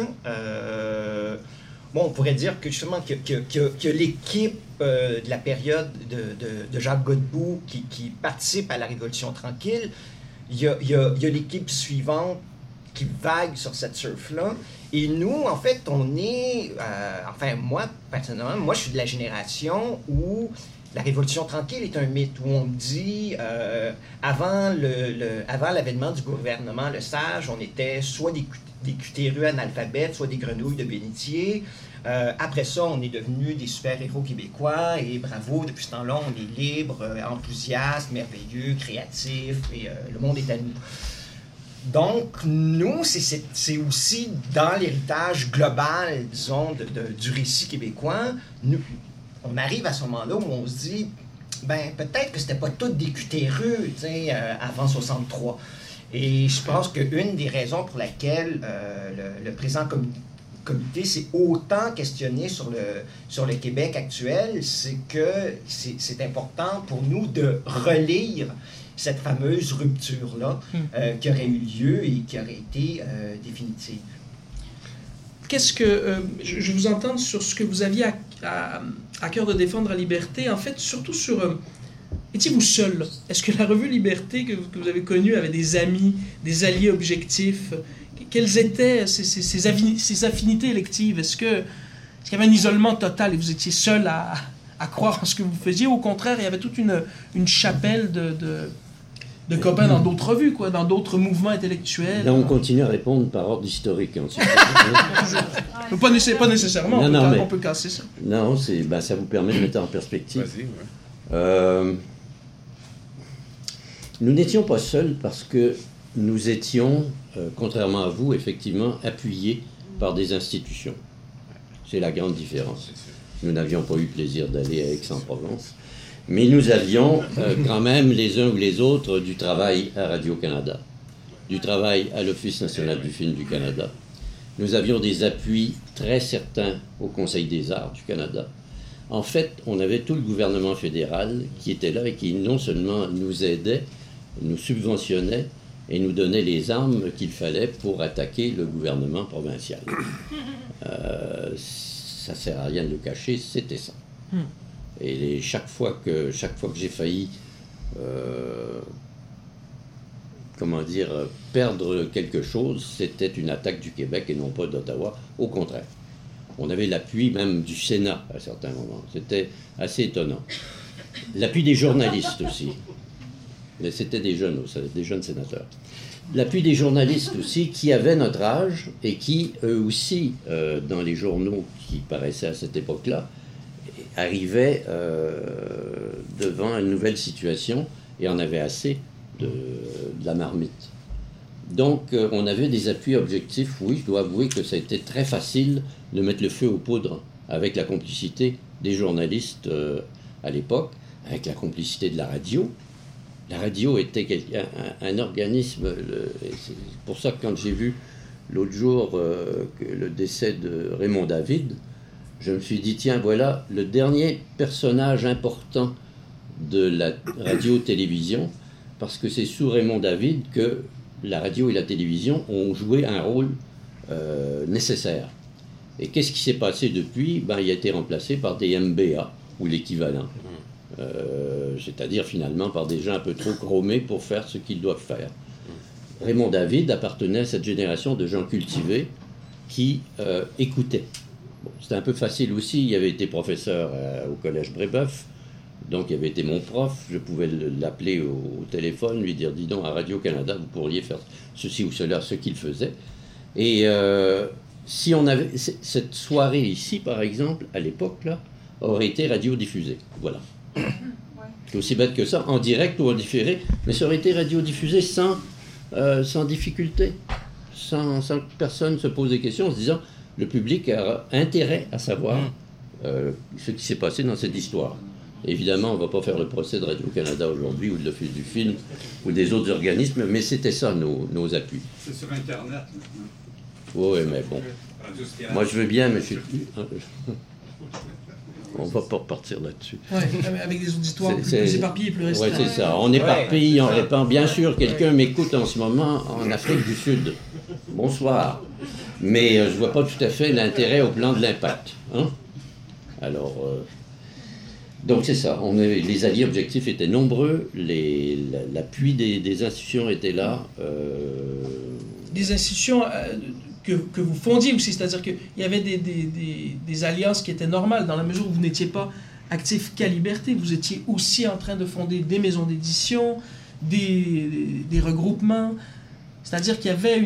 bon, on pourrait dire que justement que l'équipe de la période de Jacques Godbout qui participe à la Révolution tranquille, il y a l'équipe suivante qui vague sur cette surf-là. Et nous, en fait, on est... enfin, moi, personnellement, moi, je suis de la génération où la Révolution tranquille est un mythe, où on me dit, avant l'avènement du gouvernement Le Sage, on était soit des cutéreux analphabètes, soit des grenouilles de bénitier. Après ça, on est devenus des super-héros québécois et bravo, depuis ce temps-là, on est libre, enthousiaste, merveilleux, créatif et le monde est à nous. Donc, nous, c'est aussi dans l'héritage global, disons, du récit québécois, on arrive à ce moment-là où on se dit, ben peut-être que c'était pas tous des cutéreux, tu sais, avant 63. Et je pense qu'une des raisons pour laquelle le présent comité s'est autant questionné sur le Québec actuel, c'est que c'est important pour nous de relire cette fameuse rupture-là qui aurait eu lieu et qui aurait été définitive. Qu'est-ce que... je vous entends sur ce que vous aviez à cœur de défendre à Liberté, en fait, surtout sur... étiez-vous seul? Est-ce que la revue Liberté que vous avez connue avait des amis, des alliés objectifs? Quelles étaient ces affinités électives? Est-ce qu'il y avait un isolement total et vous étiez seul à croire en ce que vous faisiez? Au contraire, il y avait toute une chapelle de copains dans d'autres revues, quoi, dans d'autres mouvements intellectuels. Là, on continue à répondre par ordre historique. Pas nécessairement, on peut casser ça. Non, ça vous permet de mettre en perspective. Vas-y, Nous n'étions pas seuls parce que nous étions, contrairement à vous, effectivement, appuyés par des institutions. C'est la grande différence. Nous n'avions pas eu le plaisir d'aller à Aix-en-Provence, mais nous avions quand même les uns ou les autres du travail à Radio-Canada, du travail à l'Office national du film du Canada. Nous avions des appuis très certains au Conseil des arts du Canada. En fait, on avait tout le gouvernement fédéral qui était là et qui non seulement nous aidait, nous subventionnait, et nous donnait les armes qu'il fallait pour attaquer le gouvernement provincial. Ça ne sert à rien de le cacher, c'était ça. Et chaque fois que j'ai failli perdre quelque chose, c'était une attaque du Québec et non pas d'Ottawa. Au contraire. On avait l'appui même du Sénat à certains moments. C'était assez étonnant. L'appui des journalistes aussi. Mais c'était des jeunes sénateurs. L'appui des journalistes aussi, qui avaient notre âge et qui, eux aussi, dans les journaux qui paraissaient à cette époque-là, arrivaient devant une nouvelle situation et en avaient assez de la marmite. Donc, on avait des appuis objectifs. Oui, je dois avouer que ça a été très facile de mettre le feu aux poudres avec la complicité des journalistes à l'époque, avec la complicité de la radio. La radio était un organisme. C'est pour ça que quand j'ai vu l'autre jour le décès de Raymond David, je me suis dit, tiens, voilà le dernier personnage important de la radio-télévision, parce que c'est sous Raymond David que la radio et la télévision ont joué un rôle nécessaire. Et qu'est-ce qui s'est passé depuis? Il a été remplacé par des MBA, ou l'équivalent. C'est-à-dire finalement par des gens un peu trop chromés pour faire ce qu'ils doivent faire. Raymond David appartenait à cette génération de gens cultivés qui écoutaient. Bon, c'était un peu facile aussi, il avait été professeur au collège Brébeuf, donc il avait été mon prof, je pouvais l'appeler au téléphone, lui dire, dis donc, à Radio-Canada, vous pourriez faire ceci ou cela, ce qu'il faisait. Et si on avait cette soirée ici, par exemple, à l'époque, là, aurait été radiodiffusée. Voilà. C'est aussi bête que ça, en direct ou en différé, mais ça aurait été radiodiffusé sans difficulté, sans que personne se pose des questions, en se disant, le public a intérêt à savoir ce qui s'est passé dans cette histoire. Évidemment, on ne va pas faire le procès de Radio-Canada aujourd'hui, ou de l'Office du film, ou des autres organismes, mais c'était ça nos appuis. C'est sur Internet. Oui, mais bon. Moi, je veux bien, mais on ne va pas repartir là-dessus. Ouais, avec des auditoires plus éparpillés, plus restreints. Oui, c'est ça. On éparpille, on répand. Bien sûr, quelqu'un m'écoute en ce moment en Afrique du Sud. Bonsoir. Mais je ne vois pas tout à fait l'intérêt au plan de l'impact. Hein? Alors, donc c'est ça. Les alliés objectifs étaient nombreux, l'appui des institutions était là. Des institutions que vous fondiez aussi, c'est-à-dire qu'il y avait des alliances qui étaient normales, dans la mesure où vous n'étiez pas actif qu'à Liberté, vous étiez aussi en train de fonder des maisons d'édition, des regroupements, c'est-à-dire qu'il y avait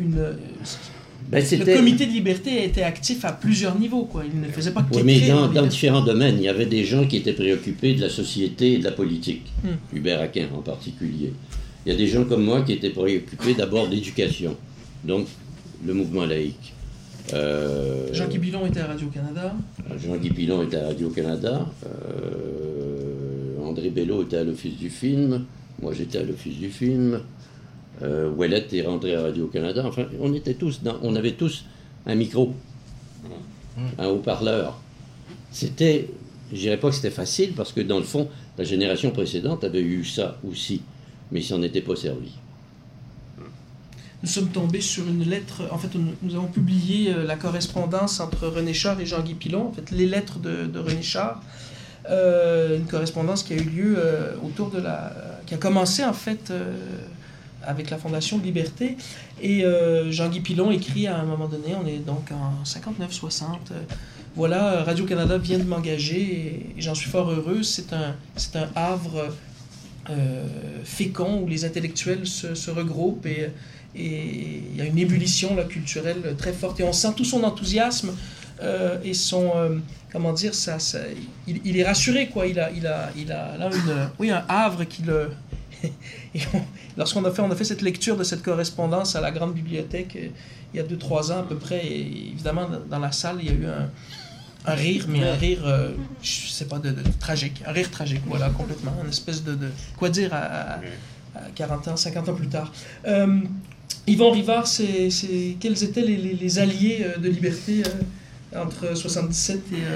le comité de Liberté était actif à plusieurs niveaux, quoi. Il ne faisait pas que... Oui, mais dans différents domaines, il y avait des gens qui étaient préoccupés de la société et de la politique. Hubert Aquin en particulier. Il y a des gens comme moi qui étaient préoccupés d'abord d'éducation, donc le mouvement laïque. Jean-Guy Pilon était à Radio-Canada. Jean-Guy Pilon était à Radio-Canada. André Bello était à l'Office du film. Moi, j'étais à l'Office du film. Ouellette est rentré à Radio-Canada. Enfin, on avait tous un micro, un haut-parleur. C'était, je dirais pas que c'était facile, parce que dans le fond, la génération précédente avait eu ça aussi, mais ils s'en étaient pas servis. Nous sommes tombés sur une lettre, en fait, nous avons publié la correspondance entre René Char et Jean-Guy Pilon, en fait, les lettres de René Char, une correspondance qui a eu lieu qui a commencé, en fait, avec la Fondation Liberté, et Jean-Guy Pilon écrit à un moment donné, on est donc en 59-60, voilà, Radio-Canada vient de m'engager, et j'en suis fort heureux, c'est un havre fécond où les intellectuels se regroupent, et il y a une ébullition là, culturelle très forte, et on sent tout son enthousiasme et son comment dire ça il est rassuré, quoi. Il a là un havre qui le lorsqu'on a fait cette lecture de cette correspondance à la grande bibliothèque il y a 2-3 ans à peu près, et évidemment dans la salle il y a eu un rire, mais un rire je sais pas, de tragique, un rire tragique, voilà, complètement, une espèce de quoi dire à 40 ans, 50 ans plus tard. Yvon Rivard, quels étaient les alliés de Liberté entre 77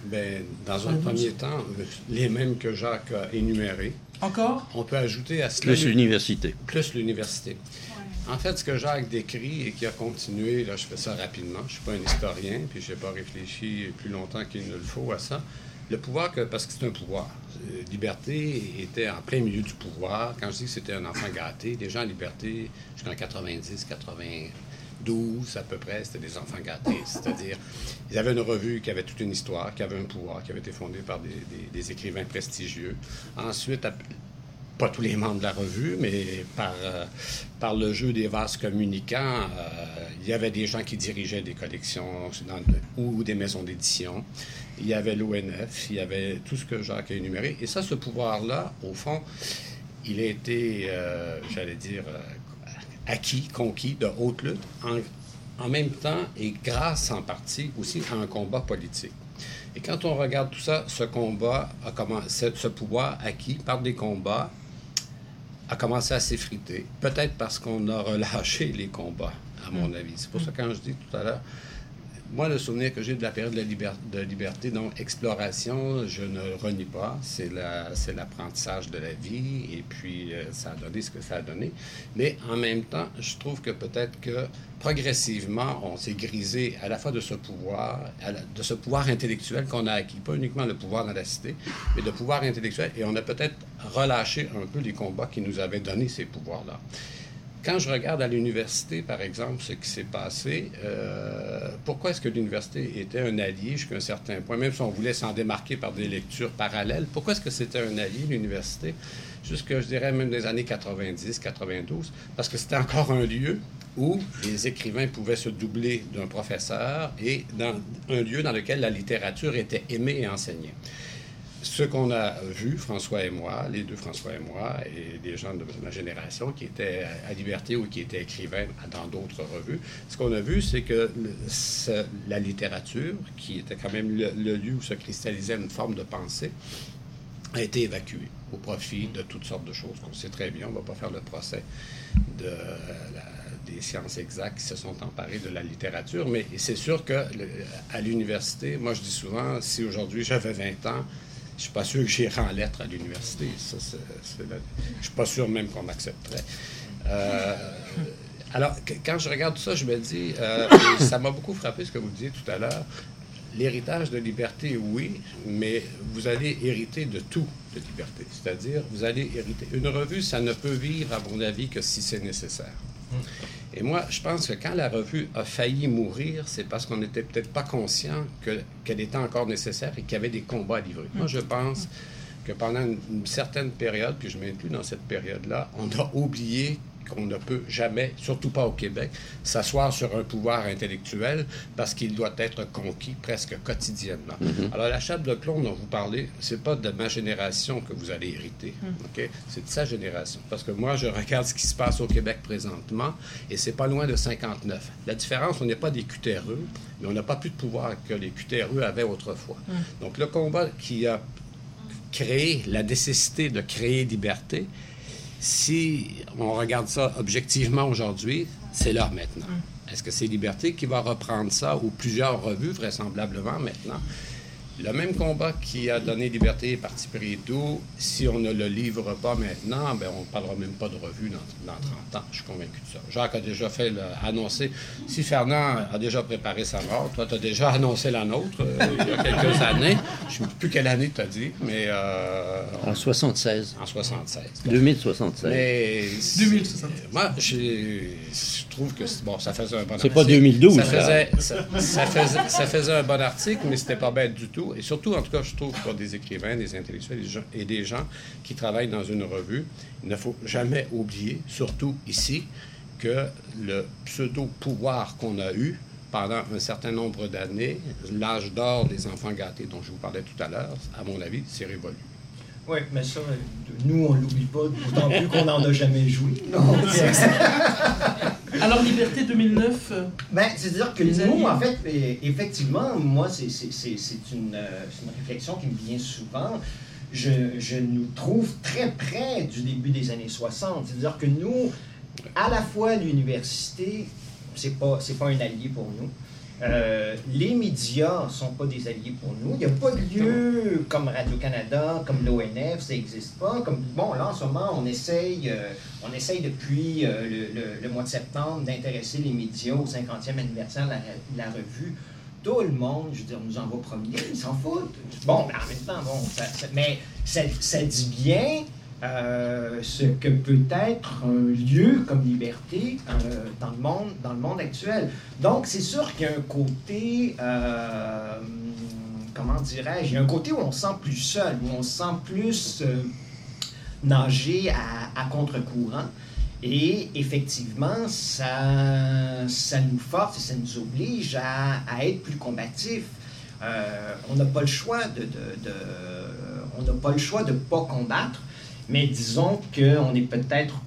Ben, dans un premier temps, les mêmes que Jacques a énumérés. Encore? On peut ajouter à cela... Plus l'université. Plus l'université. En fait, ce que Jacques décrit et qui a continué, là, je fais ça rapidement, je ne suis pas un historien, puis je n'ai pas réfléchi plus longtemps qu'il ne le faut à ça. Le pouvoir, parce que c'est un pouvoir. Liberté était en plein milieu du pouvoir. Quand je dis que c'était un enfant gâté, les gens à Liberté, jusqu'en 90, 92 à peu près, c'était des enfants gâtés. C'est-à-dire, ils avaient une revue qui avait toute une histoire, qui avait un pouvoir, qui avait été fondé par des écrivains prestigieux. Ensuite, pas tous les membres de la revue, mais par le jeu des vases communicants, il y avait des gens qui dirigeaient des collections ou des maisons d'édition. Il y avait l'ONF, il y avait tout ce que Jacques a énuméré. Et ça, ce pouvoir-là, au fond, il a été, j'allais dire, acquis, conquis de haute lutte, en même temps et grâce en partie aussi à un combat politique. Et quand on regarde tout ça, ce combat a commencé, ce pouvoir acquis par des combats a commencé à s'effriter. Peut-être parce qu'on a relâché les combats, à mon avis. C'est pour ça que quand je dis tout à l'heure, moi, le souvenir que j'ai de la période de liberté, donc exploration, je ne renie pas. C'est l'apprentissage de la vie et puis ça a donné ce que ça a donné. Mais en même temps, je trouve que peut-être que progressivement, on s'est grisé à la fois de ce pouvoir, de ce pouvoir intellectuel qu'on a acquis, pas uniquement le pouvoir dans la cité, mais le pouvoir intellectuel, et on a peut-être relâché un peu les combats qui nous avaient donné ces pouvoirs-là. Quand je regarde à l'université, par exemple, ce qui s'est passé, pourquoi est-ce que l'université était un allié jusqu'à un certain point, même si on voulait s'en démarquer par des lectures parallèles, pourquoi est-ce que c'était un allié, l'université, jusque, je dirais, même des années 90, 92, parce que c'était encore un lieu où les écrivains pouvaient se doubler d'un professeur et dans un lieu dans lequel la littérature était aimée et enseignée. Ce qu'on a vu, François et moi, les deux François et moi, et des gens de ma génération qui étaient à Liberté ou qui étaient écrivains dans d'autres revues, ce qu'on a vu, c'est que la littérature, qui était quand même le lieu où se cristallisait une forme de pensée, a été évacuée au profit de toutes sortes de choses qu'on sait très bien. On ne va pas faire le procès des sciences exactes qui se sont emparées de la littérature, mais c'est sûr qu'à l'université, moi je dis souvent, si aujourd'hui j'avais 20 ans, je ne suis pas sûr que j'irai en lettres à l'université. Je ne suis pas sûr même qu'on m'accepterait. Alors, quand je regarde tout ça, je me dis, ça m'a beaucoup frappé ce que vous disiez tout à l'heure. L'héritage de liberté, oui, mais vous allez hériter de tout de liberté. C'est-à-dire, vous allez hériter. Une revue, ça ne peut vivre, à mon avis, que si c'est nécessaire. Et moi, je pense que quand la revue a failli mourir, c'est parce qu'on n'était peut-être pas conscient qu'elle était encore nécessaire et qu'il y avait des combats à livrer. Moi, je pense que pendant une certaine période, puis je m'inclus dans cette période-là, on a oublié qu'on ne peut jamais, surtout pas au Québec, s'asseoir sur un pouvoir intellectuel parce qu'il doit être conquis presque quotidiennement. Alors, la chape de plomb dont vous parlez, c'est pas de ma génération que vous allez hériter, OK? C'est de sa génération. Parce que moi, je regarde ce qui se passe au Québec présentement et c'est pas loin de 59. La différence, on n'est pas des QTRE, mais on n'a pas plus de pouvoir que les QTRE avaient autrefois. Donc, le combat qui a créé la nécessité de créer liberté, si on regarde ça objectivement aujourd'hui, c'est l'heure maintenant. Est-ce que c'est Liberté qui va reprendre ça ou plusieurs revues, vraisemblablement maintenant? Le même combat qui a donné Liberté et Parti pris d'où, si on ne le livre pas maintenant, ben on ne parlera même pas de revue dans 30 ans. Je suis convaincu de ça. Jacques a déjà fait annoncer. Si Fernand a déjà préparé sa mort, toi, tu as déjà annoncé la nôtre il y a quelques années. Je ne sais plus quelle année tu as dit, mais... en 76. En 76. 2076. Mais... 2076. Moi, je trouve que... Bon, ça faisait un bon C'est article. pas 2012, Ça faisait un bon article, mais c'était pas bête du tout. Et surtout, en tout cas, je trouve pour des écrivains, des intellectuels et des gens qui travaillent dans une revue, il ne faut jamais oublier, surtout ici, que le pseudo-pouvoir qu'on a eu pendant un certain nombre d'années, l'âge d'or des enfants gâtés dont je vous parlais tout à l'heure, à mon avis, c'est révolu. Oui, mais ça, nous, on ne l'oublie pas, d'autant plus qu'on n'en a jamais joué. Alors, Liberté 2009... Ben, c'est-à-dire que les nous, alliés. en fait, effectivement, moi, c'est une réflexion qui me vient souvent. Je nous trouve très près du début des années 60. C'est-à-dire que nous, à la fois l'université, c'est pas un allié pour nous. Les médias ne sont pas des alliés pour nous. Il n'y a pas de lieu comme Radio-Canada, comme l'ONF, ça n'existe pas. Bon, là, en ce moment, on essaye depuis le mois de septembre d'intéresser les médias au 50e anniversaire de la revue. Tout le monde, je veux dire, nous envoie promener, ils s'en foutent. Bon, mais en même temps, mais ça dit bien ce que peut être un lieu comme Liberté dans le monde actuel. Donc, c'est sûr qu'il y a un côté, comment dirais-je, il y a un côté où on se sent plus seul, où on se sent plus nager à contre-courant. Et effectivement, ça nous force et ça nous oblige à être plus combatifs. On n'a pas le choix on n'a pas le choix de pas combattre. Mais disons qu'on est peut-être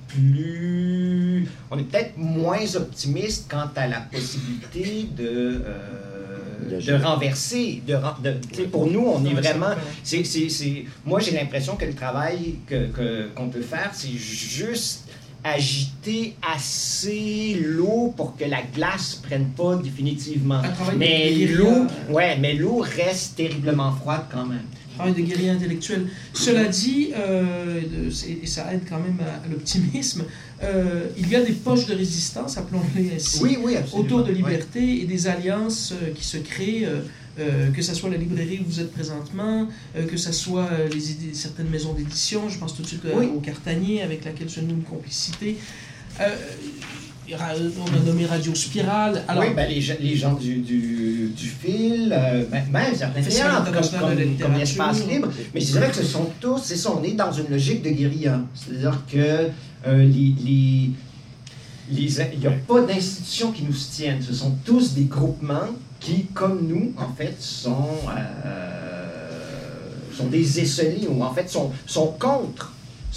moins optimiste quant à la possibilité de renverser. Pour nous, on est vraiment... moi, j'ai l'impression que le travail qu'on peut faire, c'est juste agiter assez l'eau pour que la glace ne prenne pas définitivement. Mais l'eau reste terriblement froide quand même. Travail de guérilla intellectuelle. Cela dit, et ça aide quand même à l'optimisme, il y a des poches de résistance, appelons-les ainsi, autour de Liberté et des alliances qui se créent, que ce soit la librairie où vous êtes présentement, que ce soit certaines maisons d'édition, je pense tout de suite au Cartanier avec laquelle se noue une complicité. On a nommé Radio Spirale. Alors, les gens du fil, même certains théâtres comme l'Espace Libre. Mais je dirais que ce sont tous, on est dans une logique de guérilla. C'est-à-dire que il n'y a pas d'institutions qui nous tiennent. Ce sont tous des groupements qui, comme nous, en fait, sont des esselés ou en fait sont contre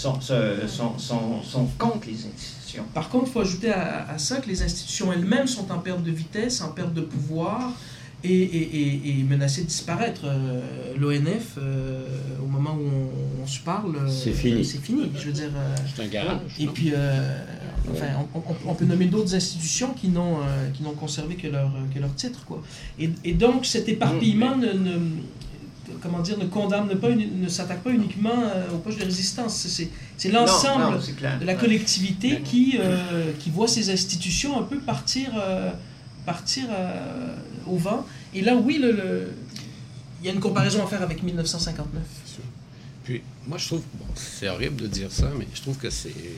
les institutions. Par contre, il faut ajouter à ça que les institutions elles-mêmes sont en perte de vitesse, en perte de pouvoir et menacées de disparaître. L'ONF, au moment où on se parle, c'est fini. Je veux dire, c'est un garage. Et puis, on peut nommer d'autres institutions qui n'ont conservé que leur titre, quoi. Et donc, cet éparpillement ne s'attaque pas uniquement aux poches de résistance. C'est l'ensemble de la collectivité qui voit ces institutions un peu partir au vent. Et là, oui, il y a une comparaison à faire avec 1959. Puis, moi, je trouve, c'est horrible de dire ça, mais je trouve que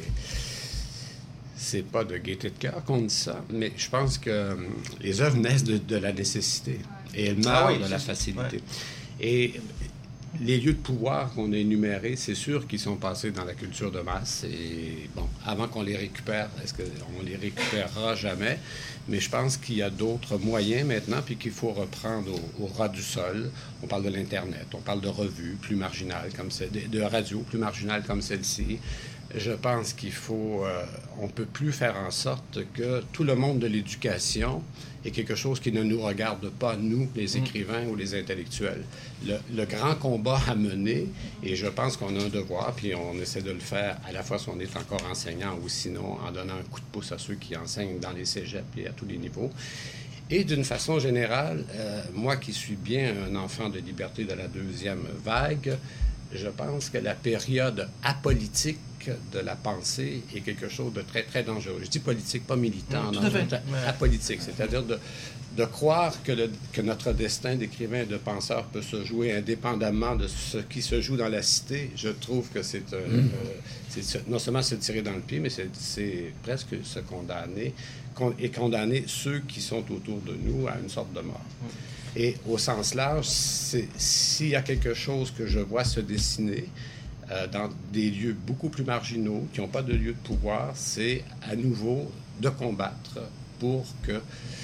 c'est pas de gaieté de cœur qu'on dit ça, mais je pense que les œuvres naissent de la nécessité et elles meurent de la facilité. Ouais. Et les lieux de pouvoir qu'on a énumérés, c'est sûr qu'ils sont passés dans la culture de masse. Et bon, avant qu'on les récupère, est-ce qu'on les récupérera jamais? Mais je pense qu'il y a d'autres moyens maintenant, puis qu'il faut reprendre au ras du sol. On parle de l'Internet, on parle de revues plus marginales comme de radios plus marginales comme celle-ci. Je pense qu'il faut... on ne peut plus faire en sorte que tout le monde de l'éducation est quelque chose qui ne nous regarde pas, nous, les écrivains ou les intellectuels. Le grand combat à mener, et je pense qu'on a un devoir, puis on essaie de le faire à la fois si on est encore enseignant ou sinon en donnant un coup de pouce à ceux qui enseignent dans les cégeps et à tous les niveaux. Et d'une façon générale, moi qui suis bien un enfant de liberté de la deuxième vague, je pense que la période apolitique de la pensée est quelque chose de très, très dangereux. Je dis politique, pas militant, apolitique, c'est-à-dire de croire que notre destin d'écrivain et de penseur peut se jouer indépendamment de ce qui se joue dans la cité. Je trouve que c'est non seulement se tirer dans le pied, mais c'est presque se condamner et condamner ceux qui sont autour de nous à une sorte de mort. Et au sens large, s'il y a quelque chose que je vois se dessiner dans des lieux beaucoup plus marginaux, qui n'ont pas de lieu de pouvoir, c'est à nouveau de combattre pour que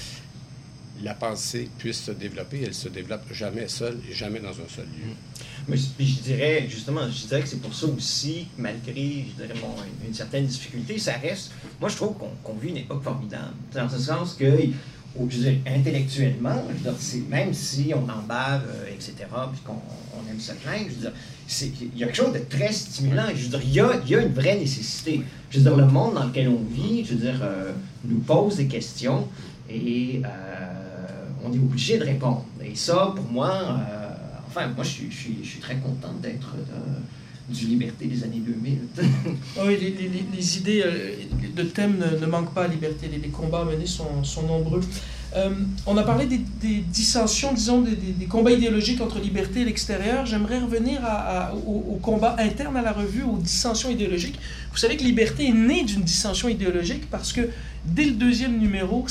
la pensée puisse se développer. Elle ne se développe jamais seule et jamais dans un seul lieu. Mais je dirais que c'est pour ça aussi, malgré une certaine difficulté, ça reste... Moi, je trouve qu'on vit une époque formidable. Dans ce sens que... intellectuellement, même si on en bave, etc., puis qu'on aime se plaindre, il y a quelque chose de très stimulant. Il y a une vraie nécessité. Le monde dans lequel on vit, nous pose des questions et on est obligé de répondre. Et ça, pour moi, moi, je suis très content d'être du Liberté des années 2000. Oui, les idées de thèmes ne manquent pas à Liberté. Les combats menés sont nombreux. On a parlé des dissensions, disons, des combats idéologiques entre Liberté et l'extérieur. J'aimerais revenir au combat interne à la revue, aux dissensions idéologiques. Vous savez que Liberté est née d'une dissension idéologique parce que dès le deuxième numéro,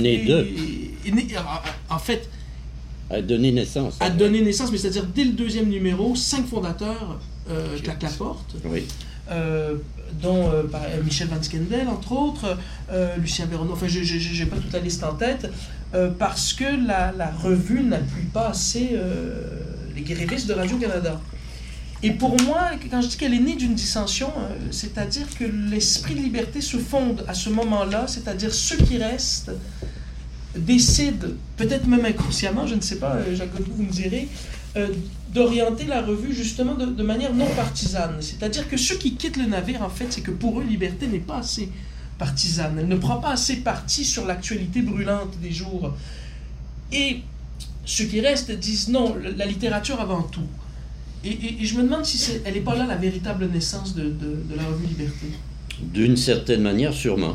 en fait, a donné naissance. A donné naissance, mais c'est-à-dire dès le deuxième numéro, 5 fondateurs claquent la porte. Oui. Dont Michel Van Skendel, entre autres, Lucien Béronneau, enfin, je n'ai pas toute la liste en tête, parce que la revue n'appuie pas assez les grévistes de Radio-Canada. Et pour moi, quand je dis qu'elle est née d'une dissension, c'est-à-dire que l'esprit de liberté se fonde à ce moment-là, c'est-à-dire ceux qui restent décident, peut-être même inconsciemment, je ne sais pas, Jacques Godbout, vous me direz, d'orienter la revue justement de manière non partisane. C'est-à-dire que ceux qui quittent le navire, en fait, c'est que pour eux, Liberté n'est pas assez partisane. Elle ne prend pas assez parti sur l'actualité brûlante des jours. Et ceux qui restent disent non, la littérature avant tout. Et je me demande si elle n'est pas là la véritable naissance de la revue Liberté. D'une certaine manière, sûrement.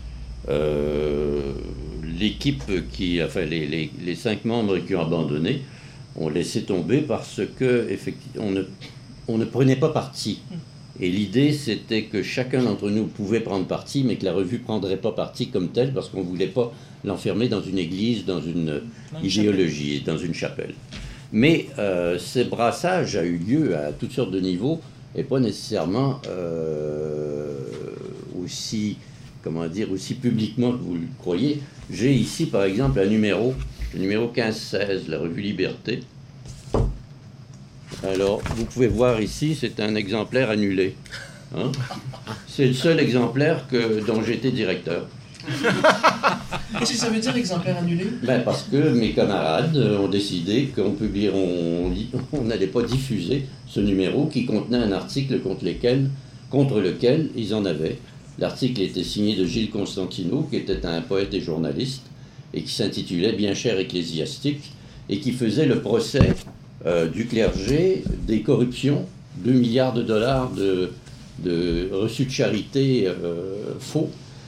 L'équipe les 5 membres qui ont abandonné ont laissé tomber parce que effectivement, on ne prenait pas parti. Et l'idée, c'était que chacun d'entre nous pouvait prendre parti, mais que la revue ne prendrait pas parti comme telle, parce qu'on ne voulait pas l'enfermer dans une église, dans une idéologie, dans une chapelle. Mais ce brassage a eu lieu à toutes sortes de niveaux, et pas nécessairement aussi publiquement que vous le croyez. J'ai ici, par exemple, le numéro 15-16, la revue Liberté. Alors, vous pouvez voir ici, c'est un exemplaire annulé. Hein? C'est le seul exemplaire dont j'étais directeur. Qu'est-ce que ça veut dire, exemplaire annulé? Parce que mes camarades ont décidé qu'on n'allait pas diffuser ce numéro qui contenait un article contre lequel ils en avaient. L'article était signé de Gilles Constantino, qui était un poète et journaliste, et qui s'intitulait « Bien cher ecclésiastique », et qui faisait le procès du clergé des corruptions, 2 milliards de dollars de reçus de charité faux,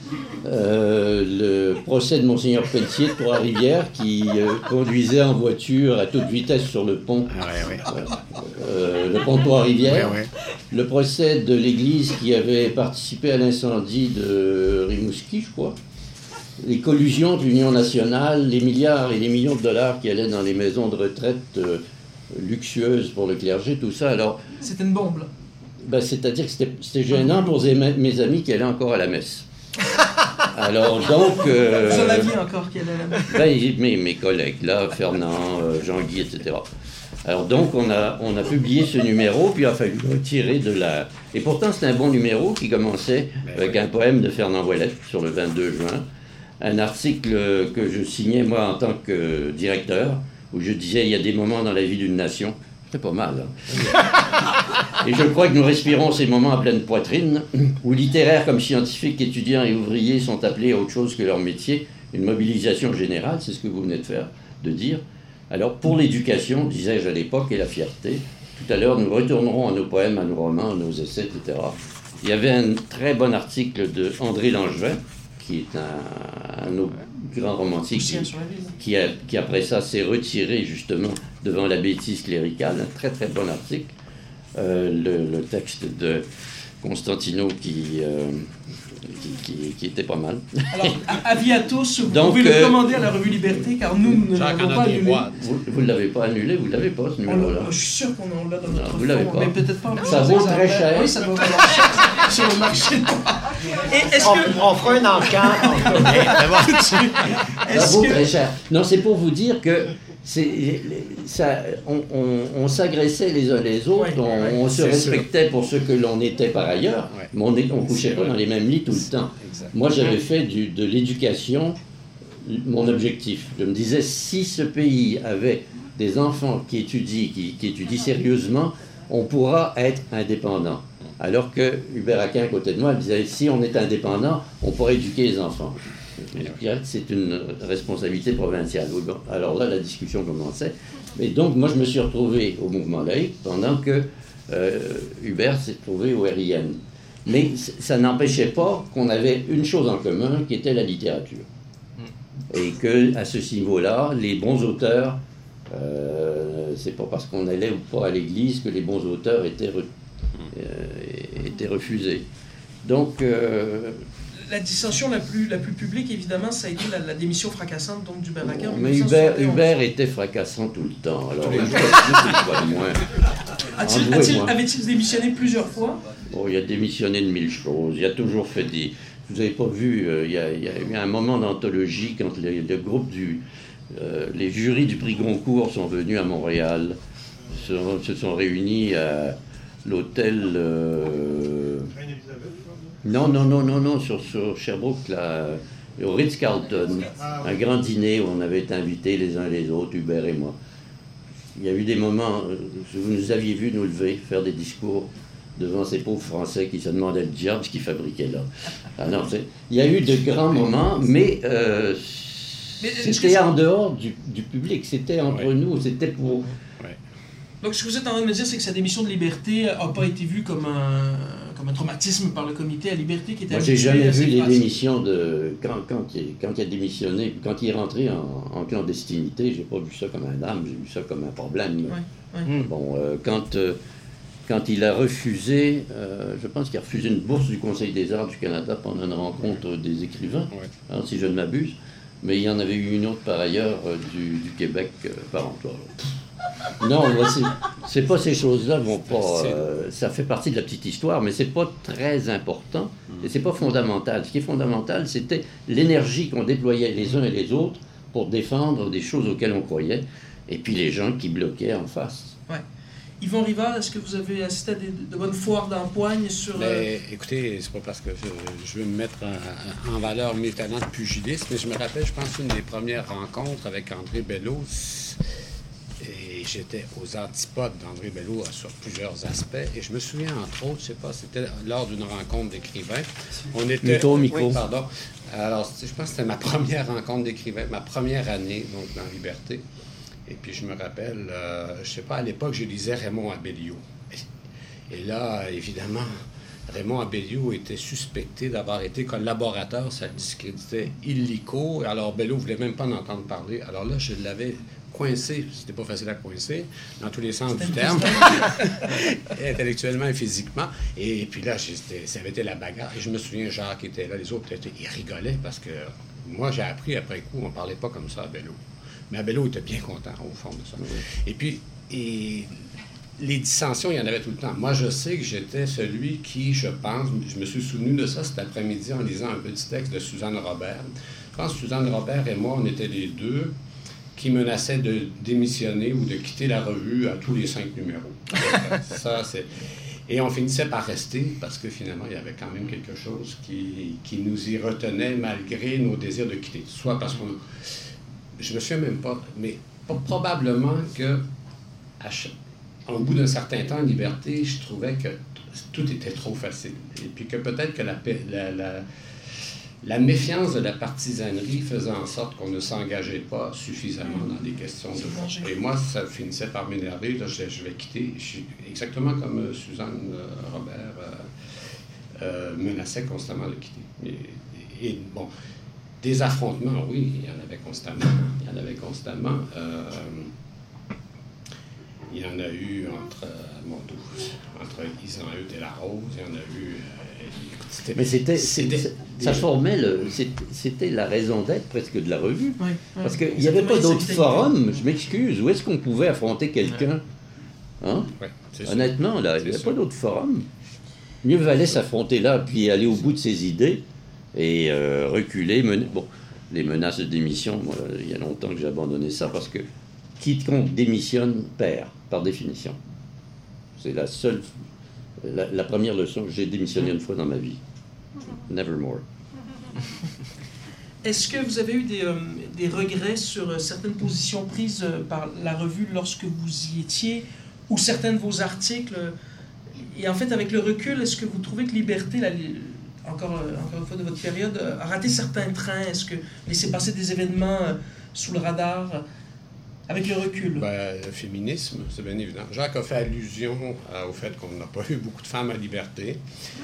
le procès de Monseigneur Pelletier de Trois-Rivières qui conduisait en voiture à toute vitesse sur le pont, le pont de Trois-Rivières, le procès de l'église qui avait participé à l'incendie de Rimouski, je crois, les collusions de l'Union nationale, les milliards et les millions de dollars qui allaient dans les maisons de retraite luxueuses pour le clergé, tout ça. Alors, c'était une bombe, là. C'est-à-dire que c'était gênant pour mes amis qui allaient encore à la messe. Alors donc... Vous en aviez encore qui allaient à la messe? Mes collègues, là, Fernand, Jean-Guy, etc. Alors donc on a publié ce numéro, puis il a fallu le retirer de la... Et pourtant c'est un bon numéro qui commençait avec un poème de Fernand Ouellette sur le 22 juin, un article que je signais moi en tant que directeur, où je disais il y a des moments dans la vie d'une nation, c'est pas mal, hein. Et je crois que nous respirons ces moments à pleine poitrine, où littéraires comme scientifiques, étudiants et ouvriers sont appelés à autre chose que leur métier, une mobilisation générale, c'est ce que vous venez de dire. Alors pour l'éducation, disais-je à l'époque, et la fierté, tout à l'heure nous retournerons à nos poèmes, à nos romans, à nos essais, etc. Il y avait un très bon article de André Langevin, qui est un grand romantique, qui après ça s'est retiré justement devant la bêtise cléricale, un très très bon article. Le texte de Constantino qui était pas mal. Alors, avis à tous, vous pouvez le commander à la revue Liberté, car nous ne l'avons pas annulé. Vous ne l'avez pas annulé, vous ne l'avez pas, ce numéro-là. Je suis sûr qu'on l'a dans notre vous l'avez pas. Mais peut-être pas en plus. Ça vaut très cher. Oui, ça doit valoir cher sur le marché. Et on fera un encan. Ça vaut très cher. Non, c'est pour vous dire que on s'agressait les uns les autres, on se respectait pour ce que l'on était par ailleurs, mais on ne couchait pas dans les mêmes lits tout le temps. Moi, j'avais fait de l'éducation mon objectif. Je me disais, si ce pays avait des enfants qui étudient sérieusement, on pourra être indépendant. Alors que Hubert Aquin, à côté de moi, disait, si on est indépendant, on pourra éduquer les enfants. Je dirais que c'est une responsabilité provinciale. Oui, bon, alors là, la discussion commençait. Et donc, moi, je me suis retrouvé au mouvement laïque pendant que Hubert s'est trouvé au RIN. Mais ça n'empêchait pas qu'on avait une chose en commun, qui était la littérature. Et qu'à ce niveau-là, les bons auteurs, c'est pas parce qu'on allait ou pas à l'église que les bons auteurs étaient refusés. Donc... la dissension la plus publique, évidemment, ça a été la démission fracassante donc, d'Hubert Lacquer. Mais Hubert était fracassant tout le temps. Alors, moins. Avait-il démissionné plusieurs fois? Bon, il a démissionné de 1000 choses. Il a toujours fait des... Vous n'avez pas vu, il y a eu un moment d'anthologie quand le groupe les jurys du prix Goncourt sont venus à Montréal, se sont réunis à l'hôtel... Non, sur Sherbrooke, là, au Ritz-Carlton, un grand dîner où on avait été invités les uns les autres, Hubert et moi. Il y a eu des moments, vous nous aviez vu nous lever, faire des discours devant ces pauvres Français qui se demandaient le diable ce qu'ils fabriquaient là. Ah non, il y a eu de grands moments, mais c'était en dehors du public, c'était entre nous, c'était pour... Donc, ce que vous êtes en train de me dire, c'est que sa démission de Liberté n'a pas été vue comme un traumatisme par le comité à Liberté qui était... Moi, j'ai jamais vu les démissions de... Quand il a démissionné, quand il est rentré en clandestinité, j'ai pas vu ça comme un drame, j'ai vu ça comme un problème. Bon, quand il a refusé, je pense qu'il a refusé une bourse du Conseil des arts du Canada pendant une rencontre des écrivains, si je ne m'abuse, mais il y en avait eu une autre par ailleurs du Québec par emploi. Non, c'est pas ces choses-là vont pas. Ça fait partie de la petite histoire, mais c'est pas très important et c'est pas fondamental. Ce qui est fondamental, c'était l'énergie qu'on déployait les uns et les autres pour défendre des choses auxquelles on croyait, et puis les gens qui bloquaient en face. Ouais. Yvon Rivard, est-ce que vous avez assisté à de bonnes foires d'empoigne sur... Écoutez, c'est pas parce que je veux me mettre en valeur mes talents de pugiliste, mais je me rappelle, je pense, une des premières rencontres avec André Bello. Et j'étais aux antipodes d'André Bello sur plusieurs aspects. Et je me souviens, entre autres, je sais pas, c'était lors d'une rencontre d'écrivains. On était... Micro. Oui, pardon. Alors, je pense que c'était ma première rencontre d'écrivains, ma première année, donc, dans Liberté. Et puis, je me rappelle, je sais pas, à l'époque, je lisais Raymond Abellio. Et là, évidemment, Raymond Abellio était suspecté d'avoir été collaborateur, ça le discréditait illico. Alors, Bello ne voulait même pas en entendre parler. Alors là, je l'avais... coincé, c'était pas facile à coincer, dans tous les sens du terme, intellectuellement et physiquement. Et puis là, ça avait été la bagarre. Et je me souviens, Jacques était là, les autres, ils rigolaient parce que moi, j'ai appris après coup, on parlait pas comme ça à Bello. Mais Bello était bien content, au fond de ça. Et puis, les dissensions, il y en avait tout le temps. Moi, je sais que j'étais celui qui, je pense, je me suis souvenu de ça cet après-midi en lisant un petit texte de Suzanne Robert. Je pense que Suzanne Robert et moi, on était les deux qui menaçait de démissionner ou de quitter la revue à tous les 5 numéros. Et on finissait par rester parce que finalement, il y avait quand même quelque chose qui nous y retenait malgré nos désirs de quitter. Soit parce qu'on... Je me souviens même pas, mais probablement que au bout d'un certain temps en Liberté, je trouvais que tout était trop facile. Et puis que peut-être que la méfiance de la partisanerie faisait en sorte qu'on ne s'engageait pas suffisamment dans des questions de fond. Et moi, ça finissait par m'énerver. Là, je vais quitter. Je suis exactement comme Suzanne Robert menaçait constamment de quitter. Et bon, des affrontements, oui, il y en avait constamment. Il y en a eu entre Isan-Eudes et La Rose. Il y en a eu... Mais ça formait c'était la raison d'être presque de la revue. Parce qu'il n'y avait pas d'autres forums, je m'excuse, où est-ce qu'on pouvait affronter quelqu'un? Honnêtement, là, il n'y avait pas d'autres forums. Mieux valait s'affronter là, puis aller au bout de ses idées et reculer. Bon, les menaces de démission, moi, il y a longtemps que j'ai abandonné ça, parce que quiconque démissionne perd, par définition. C'est la seule... La première leçon, j'ai démissionné une fois dans ma vie. Nevermore. Est-ce que vous avez eu des regrets sur certaines positions prises par la revue lorsque vous y étiez, ou certains de vos articles? Et en fait, avec le recul, est-ce que vous trouvez que Liberté encore une fois de votre période, a raté certains trains? Est-ce que laisser passer des événements sous le radar avec le recul? Le féminisme, c'est bien évident. Jacques a fait allusion au fait qu'on n'a pas eu beaucoup de femmes à liberté.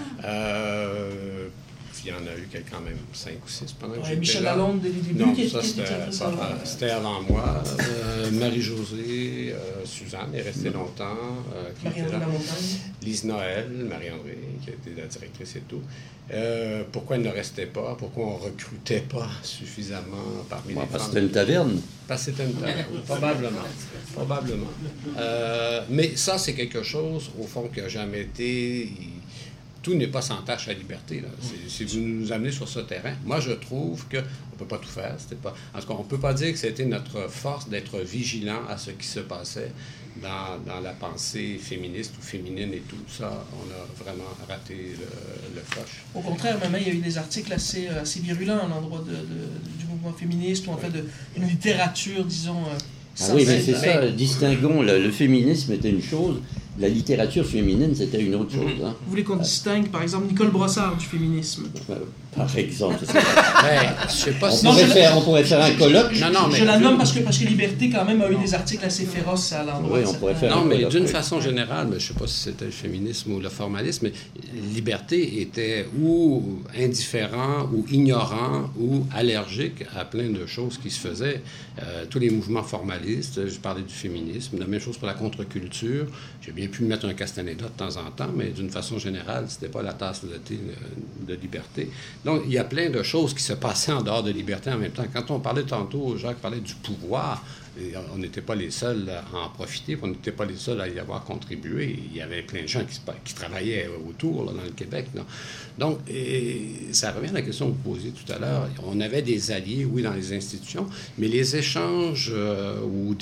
Il y en a eu quand même 5 ou 6 pendant que j'étais Michel là. Lalonde, dès le début. Non, c'était avant moi. Marie-Josée, Suzanne est restée longtemps. Marie-André Lamontagne. Lise Noël, Marie-André, qui a été la directrice et tout. Pourquoi elle ne restait pas? Pourquoi on ne recrutait pas suffisamment parmi les femmes? Parce que c'était une taverne. Parce que c'était une taverne, probablement. Mais ça, c'est quelque chose, au fond, qui n'a jamais été... Tout n'est pas sans tâche à liberté. Là. Si vous nous amenez sur ce terrain, moi, je trouve qu'on ne peut pas tout faire. En tout cas, on ne peut pas dire que c'était notre force d'être vigilant à ce qui se passait dans la pensée féministe ou féminine et tout ça. On a vraiment raté le coche. Au contraire, même, il y a eu des articles assez virulents à l'endroit du mouvement féministe, ou en fait une littérature, disons... oui, mais c'est ça, distinguons. Le féminisme était une chose, la littérature féminine, c'était une autre chose. Hein. Vous voulez qu'on distingue, par exemple, Nicole Brossard du féminisme? Par exemple. Je sais pas si... On pourrait faire un colloque. Je la nomme parce que Liberté, quand même, a eu des articles assez féroces à l'endroit. Oui, on pourrait faire Non, mais d'une façon générale, je ne sais pas si c'était le féminisme ou le formalisme, mais Liberté était ou indifférent, ou ignorant, ou allergique à plein de choses qui se faisaient. Tous les mouvements formalistes, je parlais du féminisme, la même chose pour la contre-culture. J'ai bien pu mettre un Castaneda de temps en temps, mais d'une façon générale, c'était pas la tasse de thé de Liberté. Donc, il y a plein de choses qui se passaient en dehors de Liberté en même temps. Quand on parlait tantôt, Jacques parlait du pouvoir, et on n'était pas les seuls à en profiter, on n'était pas les seuls à y avoir contribué. Il y avait plein de gens qui travaillaient autour, là, dans le Québec. Là. Donc, ça revient à la question que vous posiez tout à l'heure. On avait des alliés, oui, dans les institutions, mais les échanges ou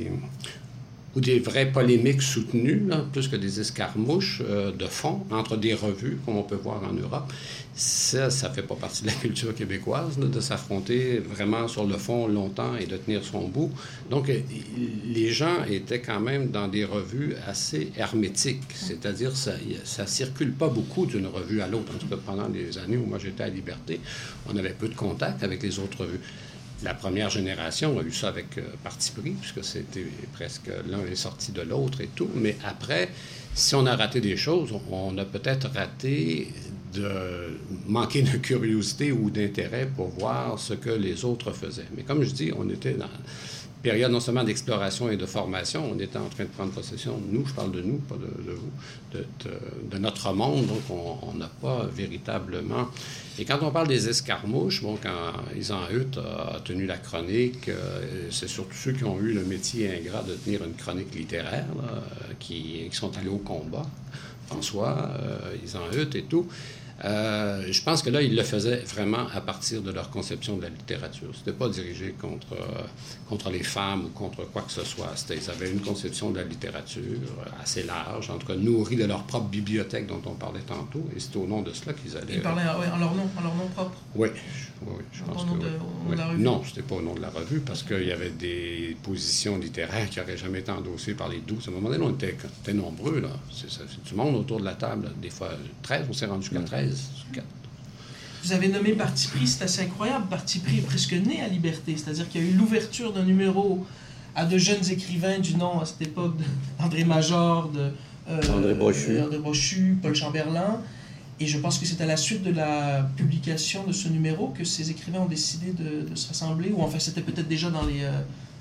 des vraies polémiques soutenues, là, plus que des escarmouches de fond entre des revues, comme on peut voir en Europe, ça ne fait pas partie de la culture québécoise, là, de s'affronter vraiment sur le fond longtemps et de tenir son bout. Donc, les gens étaient quand même dans des revues assez hermétiques, c'est-à-dire ça circule pas beaucoup d'une revue à l'autre. En tout cas, pendant les années où moi j'étais à Liberté, on avait peu de contact avec les autres revues. La première génération a eu ça avec Parti pris, puisque c'était presque l'un est sorti de l'autre et tout. Mais après, si on a raté des choses, on a peut-être raté de manquer de curiosité ou d'intérêt pour voir ce que les autres faisaient. Mais comme je dis, on était dans une période non seulement d'exploration et de formation, on était en train de prendre possession, nous, je parle de nous, pas de vous, de notre monde, donc on n'a pas véritablement... Et quand on parle des escarmouches, bon, quand Ysan Hutt a tenu la chronique, c'est surtout ceux qui ont eu le métier ingrat de tenir une chronique littéraire, là, qui sont allés au combat. François, Ysan Hutt et tout. Je pense que là, ils le faisaient vraiment à partir de leur conception de la littérature. C'était pas dirigé contre les femmes ou contre quoi que ce soit. Ils avaient une conception de la littérature assez large, en tout cas nourrie de leur propre bibliothèque dont on parlait tantôt, et c'est au nom de cela qu'ils allaient... Ils parlaient en leur nom propre? Oui, je pense que oui. Au nom de la revue? Non, c'était pas au nom de la revue, parce qu'il y avait des positions littéraires qui n'auraient jamais été endossées par les 12. À un moment donné, on était nombreux, là. C'est du monde autour de la table. Là. Des fois, 13, on s'est rendu jusqu'à 13. Vous avez nommé Parti pris, c'est assez incroyable. Parti pris est presque né à Liberté, c'est-à-dire qu'il y a eu l'ouverture d'un numéro à de jeunes écrivains du nom à cette époque d'André Major, André Brochu, Paul Chamberlain. Et je pense que c'est à la suite de la publication de ce numéro que ces écrivains ont décidé de se rassembler, ou enfin c'était peut-être déjà dans les...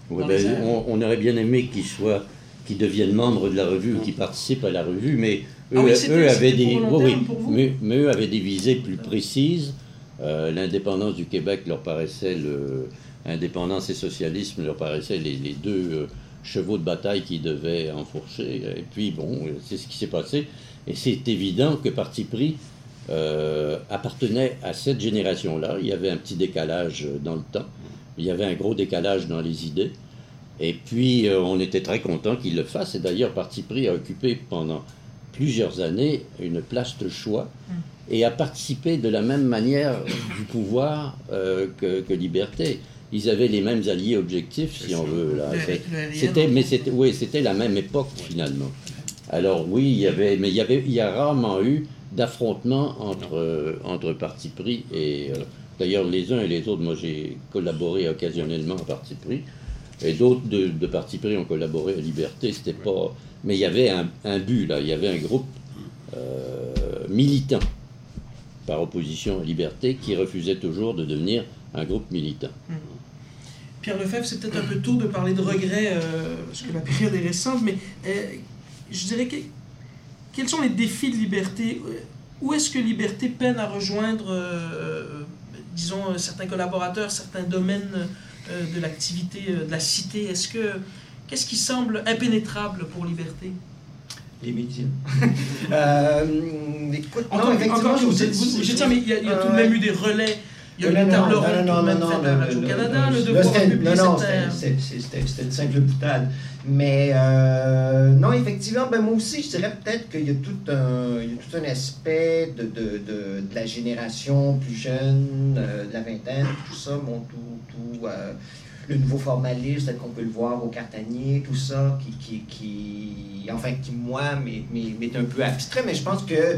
on aurait bien aimé qu'ils deviennent membres de la revue ou qu'ils participent à la revue, mais eux avaient des visées plus précises. L'indépendance du Québec leur paraissait indépendance et socialisme leur paraissaient les deux chevaux de bataille qui devaient enfourcher. Et puis bon, c'est ce qui s'est passé. Et c'est évident que Parti pris appartenait à cette génération-là. Il y avait un petit décalage dans le temps. Il y avait un gros décalage dans les idées. Et puis, on était très content qu'il le fasse. Et d'ailleurs, Parti pris a occupé pendant plusieurs années une place de choix et a participé de la même manière du pouvoir que Liberté. Ils avaient les mêmes alliés objectifs, si on veut. Là. C'était la même époque, finalement. Alors oui, il y a rarement eu d'affrontement entre partis pris et... d'ailleurs, les uns et les autres, moi j'ai collaboré occasionnellement à parti pris, et d'autres de parti pris ont collaboré à Liberté, c'était pas... Mais il y avait un but, là, il y avait un groupe militant, par opposition à Liberté, qui refusait toujours de devenir un groupe militant. Pierre Lefebvre, c'est peut-être un peu tôt de parler de regrets, parce que la période est récente, mais je dirais quels sont les défis de Liberté? Où est-ce que Liberté peine à rejoindre, disons, certains collaborateurs, certains domaines de l'activité de la cité? Qu'est-ce qui semble impénétrable pour Liberté? Les médias. Écoute, Encore, je tiens, mais il y a tout de même eu des relais. Il y a eu des tables rondes tout de même faites à Radio-Canada, le devoir public, c'était une simple boutade. Mais non, effectivement, moi aussi, je dirais peut-être qu'il y a tout un aspect de la génération plus jeune, de la vingtaine, tout ça, le nouveau formalisme, tel qu'on peut le voir au Cartanier, tout ça, qui moi, m'est un peu abstrait, mais je pense que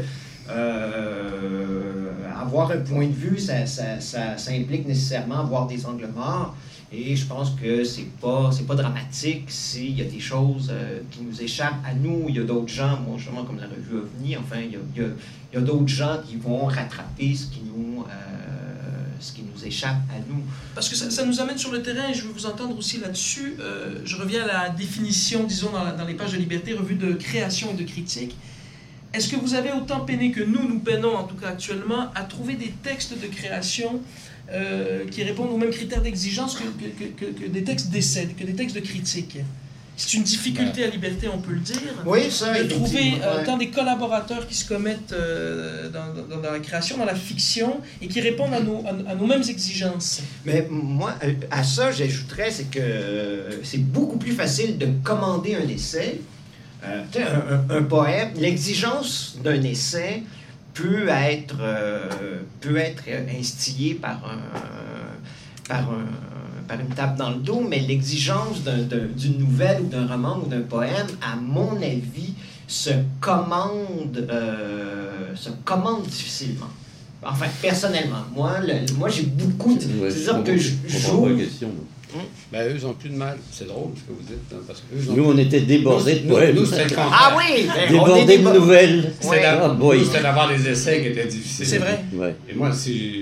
avoir un point de vue, ça implique nécessairement avoir des angles morts, et je pense que c'est pas dramatique s'il y a des choses qui nous échappent à nous. Il y a d'autres gens, moi justement comme la revue OVNI, enfin il y a d'autres gens qui vont rattraper ce qui nous échappe à nous. Parce que ça nous amène sur le terrain, et je veux vous entendre aussi là-dessus. Je reviens à la définition, disons, dans les pages de Liberté, revue de création et de critique. Est-ce que vous avez autant peiné que nous peinons, en tout cas actuellement, à trouver des textes de création qui répondent aux mêmes critères d'exigence que des textes d'essai, que des textes de critique? C'est une difficulté à Liberté, on peut le dire. Oui, ça, de trouver tant des collaborateurs qui se commettent dans la création, dans la fiction, et qui répondent à nos mêmes exigences. Mais moi, à ça, j'ajouterais, c'est que c'est beaucoup plus facile de commander un essai. Un poème, l'exigence d'un essai peut être instillée par une tape dans le dos, mais l'exigence d'une nouvelle ou d'un roman ou d'un poème, à mon avis, se commande difficilement. Enfin, personnellement, moi j'ai beaucoup de... C'est-à-dire que j'ouvre... Ben, eux, ils n'ont plus de mal. C'est drôle ce que vous dites. Hein, parce que nous, on était débordés de poèmes. Nous, c'était le contraire. Ah oui! Débordés de nouvelles. C'était d'avoir les essais qui étaient difficiles. C'est vrai. Ouais. Et moi,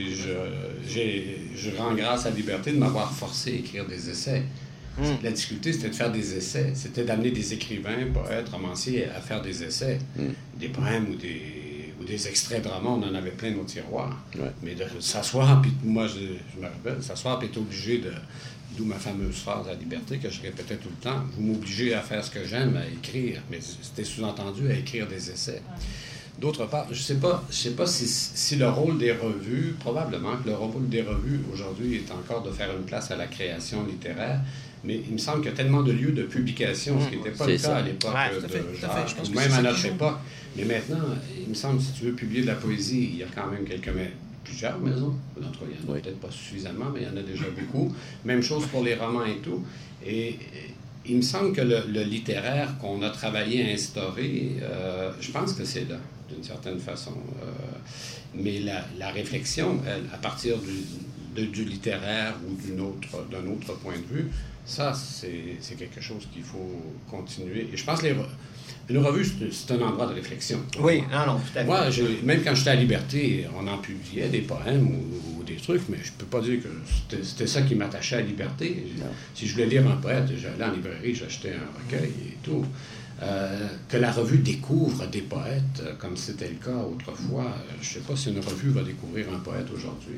je rends grâce à Liberté de m'avoir forcé à écrire des essais. La difficulté, c'était de faire des essais. C'était d'amener des écrivains, poètes, romanciers à faire des essais. Des poèmes ou des extraits de romans, on en avait plein dans nos tiroirs. Ouais. Mais de s'asseoir, puis moi, je me rappelle, s'asseoir, puis être obligé de... D'où ma fameuse phrase à Liberté que je répétais tout le temps. Vous m'obligez à faire ce que j'aime, à écrire. Mais c'était sous-entendu à écrire des essais. D'autre part, je sais pas si le rôle des revues, probablement que le rôle des revues aujourd'hui est encore de faire une place à la création littéraire, mais il me semble qu'il y a tellement de lieux de publication, ce qui n'était pas le cas à l'époque de Jacques, ou même à notre époque. Mais maintenant, il me semble que si tu veux publier de la poésie, il y a quand même plusieurs maisons. Il n'y en a peut-être pas suffisamment, mais il y en a déjà beaucoup. Même chose pour les romans et tout. Et il me semble que le littéraire qu'on a travaillé à instaurer, je pense que c'est là, d'une certaine façon. Mais la réflexion, elle, à partir du littéraire ou d'un autre point de vue, ça, c'est quelque chose qu'il faut continuer. Et je pense que une revue, c'est un endroit de réflexion. Oui, non, tout à fait. Moi, même quand j'étais à Liberté, on en publiait des poèmes ou des trucs, mais je peux pas dire que c'était ça qui m'attachait à Liberté. Si je voulais lire un poète, j'allais en librairie, j'achetais un recueil et tout. Que la revue découvre des poètes, comme c'était le cas autrefois, je sais pas si une revue va découvrir un poète aujourd'hui.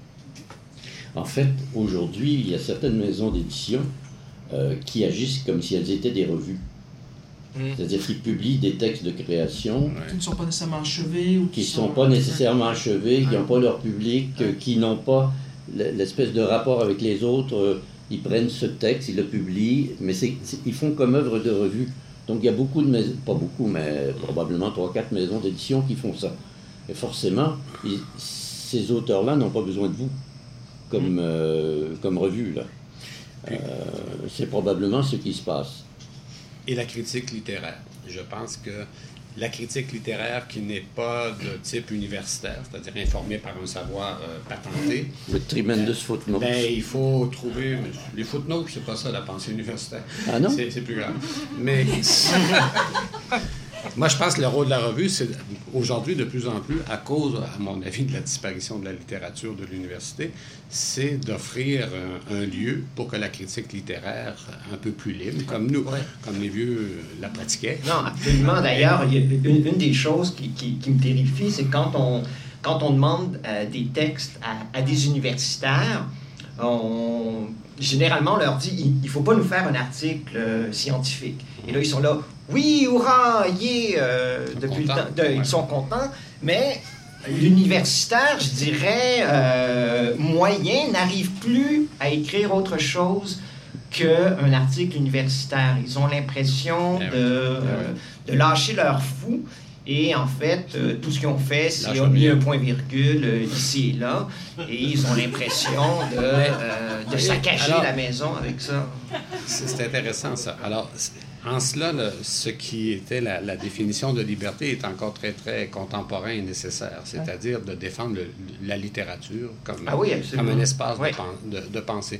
En fait, aujourd'hui, il y a certaines maisons d'édition qui agissent comme si elles étaient des revues. C'est-à-dire qu'ils publient des textes de création qui ne sont pas nécessairement achevés ou qui ne sont pas nécessairement achevés, qui n'ont pas leur public, qui n'ont pas l'espèce de rapport avec les autres. Ils prennent ce texte, ils le publient, mais ils font comme œuvre de revue. Donc il y a beaucoup de maisons, pas beaucoup, mais probablement 3-4 maisons d'édition qui font ça. Et forcément, ces auteurs-là n'ont pas besoin de vous comme revue, là. C'est probablement ce qui se passe. Et la critique littéraire. Je pense que la critique littéraire qui n'est pas de type universitaire, c'est-à-dire informée par un savoir patenté. Le tremendous footnote. Ben, il faut trouver... Les footnotes, c'est pas ça la pensée universitaire. Ah non? C'est plus grave. Mais... Moi, je pense que le rôle de la revue, c'est aujourd'hui de plus en plus, à cause, à mon avis, de la disparition de la littérature de l'université, c'est d'offrir un lieu pour que la critique littéraire, un peu plus libre, comme nous, comme les vieux la pratiquaient. Non, absolument. D'ailleurs, il y a une des choses qui me terrifie, c'est quand on demande des textes à des universitaires, généralement, on leur dit, il ne faut pas nous faire un article scientifique. Et là, ils sont là, oui, hurrah, depuis le temps, ils sont contents, mais l'universitaire, je dirais, moyen, n'arrive plus à écrire autre chose qu'un article universitaire. Ils ont l'impression de lâcher leur fou. Et en fait, tout ce qu'ils ont fait, c'est qu'ils ont mis un point-virgule ici et là. Et ils ont l'impression de saccager la maison avec ça. C'est intéressant, ça. Alors, en cela, ce qui était la définition de liberté est encore très, très contemporain et nécessaire. C'est-à-dire de défendre la littérature comme un espace de pensée.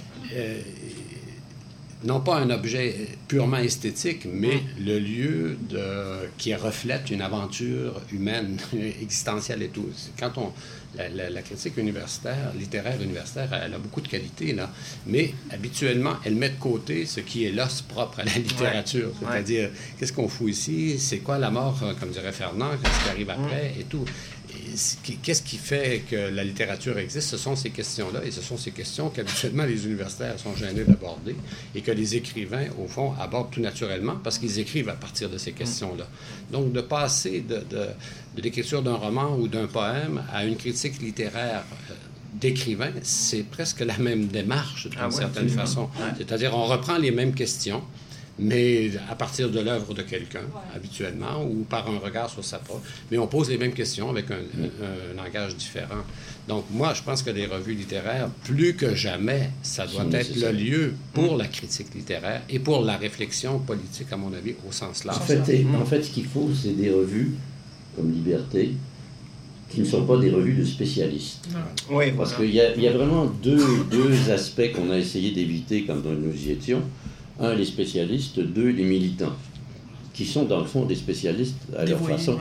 Non pas un objet purement esthétique, mais le lieu qui reflète une aventure humaine, existentielle et tout. Quand la critique littéraire universitaire, elle a beaucoup de qualités, là, mais habituellement, elle met de côté ce qui est l'os propre à la littérature. C'est-à-dire, qu'est-ce qu'on fout ici? C'est quoi la mort, comme dirait Fernand? Qu'est-ce qui arrive après? Et tout. Qu'est-ce qui fait que la littérature existe? Ce sont ces questions-là, et ce sont ces questions qu'habituellement les universitaires sont gênés d'aborder et que les écrivains, au fond, abordent tout naturellement parce qu'ils écrivent à partir de ces questions-là. Donc, de passer de l'écriture d'un roman ou d'un poème à une critique littéraire d'écrivain, c'est presque la même démarche, d'une certaine façon. C'est-à-dire, on reprend les mêmes questions, mais à partir de l'œuvre de quelqu'un, habituellement, ou par un regard sur sa propre. Mais on pose les mêmes questions avec un langage différent. Donc, moi, je pense que les revues littéraires, plus que jamais, ça doit être le lieu pour la critique littéraire et pour la réflexion politique, à mon avis, au sens large. En fait, ce qu'il faut, c'est des revues comme Liberté, qui ne sont pas des revues de spécialistes. Oui, parce qu'il y a vraiment deux aspects qu'on a essayé d'éviter quand nous y étions. Un, les spécialistes, deux, les militants, qui sont dans le fond des spécialistes à leur façon.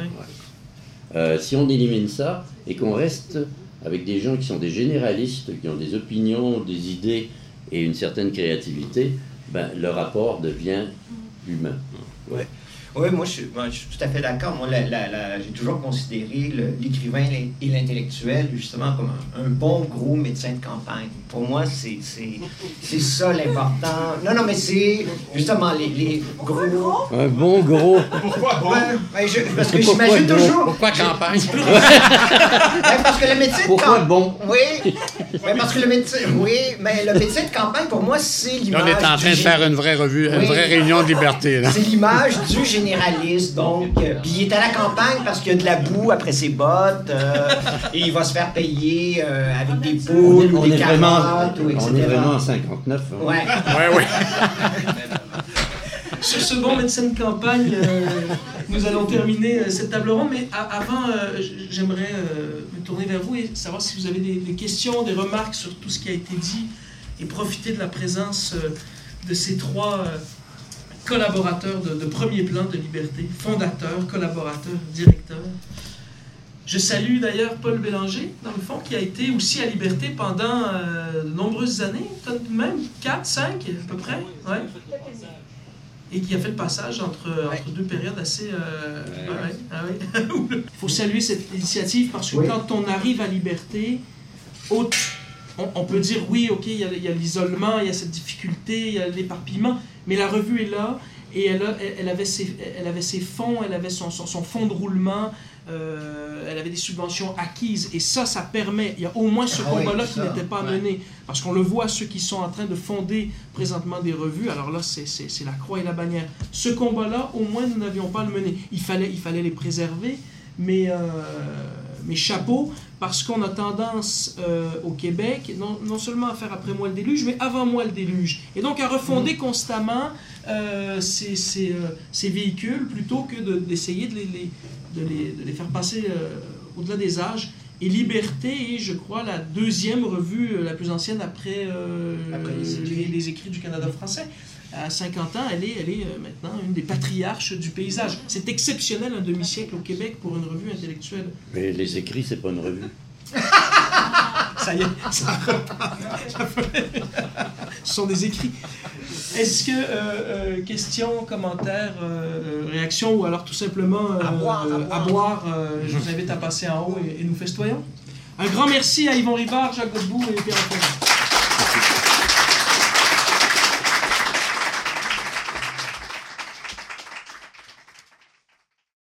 Si on élimine ça et qu'on reste avec des gens qui sont des généralistes, qui ont des opinions, des idées et une certaine créativité, ben, le rapport devient humain. Oui, moi, je suis tout à fait d'accord. Moi, j'ai toujours considéré l'écrivain et l'intellectuel, justement, comme un bon gros médecin de campagne. Pour moi, c'est ça l'important. Non, mais c'est justement les gros... Un bon gros... Pourquoi bon? Parce que j'imagine toujours... Pourquoi campagne? Parce que le médecin de Pourquoi campagne... bon? Oui, parce que le médecin... Oui, mais le médecin de campagne, pour moi, c'est l'image... On est en train de faire une vraie revue, une vraie réunion de liberté. Là. C'est l'image du généraliste, donc. Puis il est à la campagne parce qu'il y a de la boue après ses bottes, et il va se faire payer avec des poules ou des carottes, ou etc. On est vraiment en 59. Hein. Ouais. Sur ce bon médecin de campagne, nous allons terminer cette table ronde, mais avant, j'aimerais me tourner vers vous et savoir si vous avez des questions, des remarques sur tout ce qui a été dit et profiter de la présence de ces trois collaborateurs de premier plan de Liberté, fondateurs, collaborateurs, directeurs. Je salue d'ailleurs Paul Bélanger, dans le fond, qui a été aussi à Liberté pendant de nombreuses années, même 4, 5 à peu près, ouais. Et qui a fait le passage entre deux périodes assez... Il faut saluer cette initiative parce que quand on arrive à Liberté, on peut dire oui, ok, il y a l'isolement, il y a cette difficulté, il y a l'éparpillement, mais la revue est là et elle avait ses fonds, elle avait son fonds de roulement, elle avait des subventions acquises et ça permet, il y a au moins ce combat-là qui n'était pas mené, parce qu'on le voit, ceux qui sont en train de fonder présentement des revues, alors là c'est la croix et la bannière. Ce combat-là, au moins nous n'avions pas à le mener. Il fallait les préserver, mais mes chapeaux, parce qu'on a tendance au Québec, non seulement à faire après moi le déluge, mais avant moi le déluge. Et donc à refonder constamment ces véhicules, plutôt que d'essayer de les faire passer au-delà des âges. Et Liberté est, je crois, la deuxième revue la plus ancienne après les écrits du Canada français. À 50 ans, elle est maintenant une des patriarches du paysage. C'est exceptionnel, un demi-siècle au Québec pour une revue intellectuelle. Mais les écrits, c'est pas une revue. Ça y est, ça repart. Ce sont des écrits. Est-ce que, questions, commentaires, réactions, ou alors tout simplement à boire, je vous invite à passer en haut et nous festoyons. Un grand merci à Yvon Rivard, Jacques Godbout et Pierre Antoine.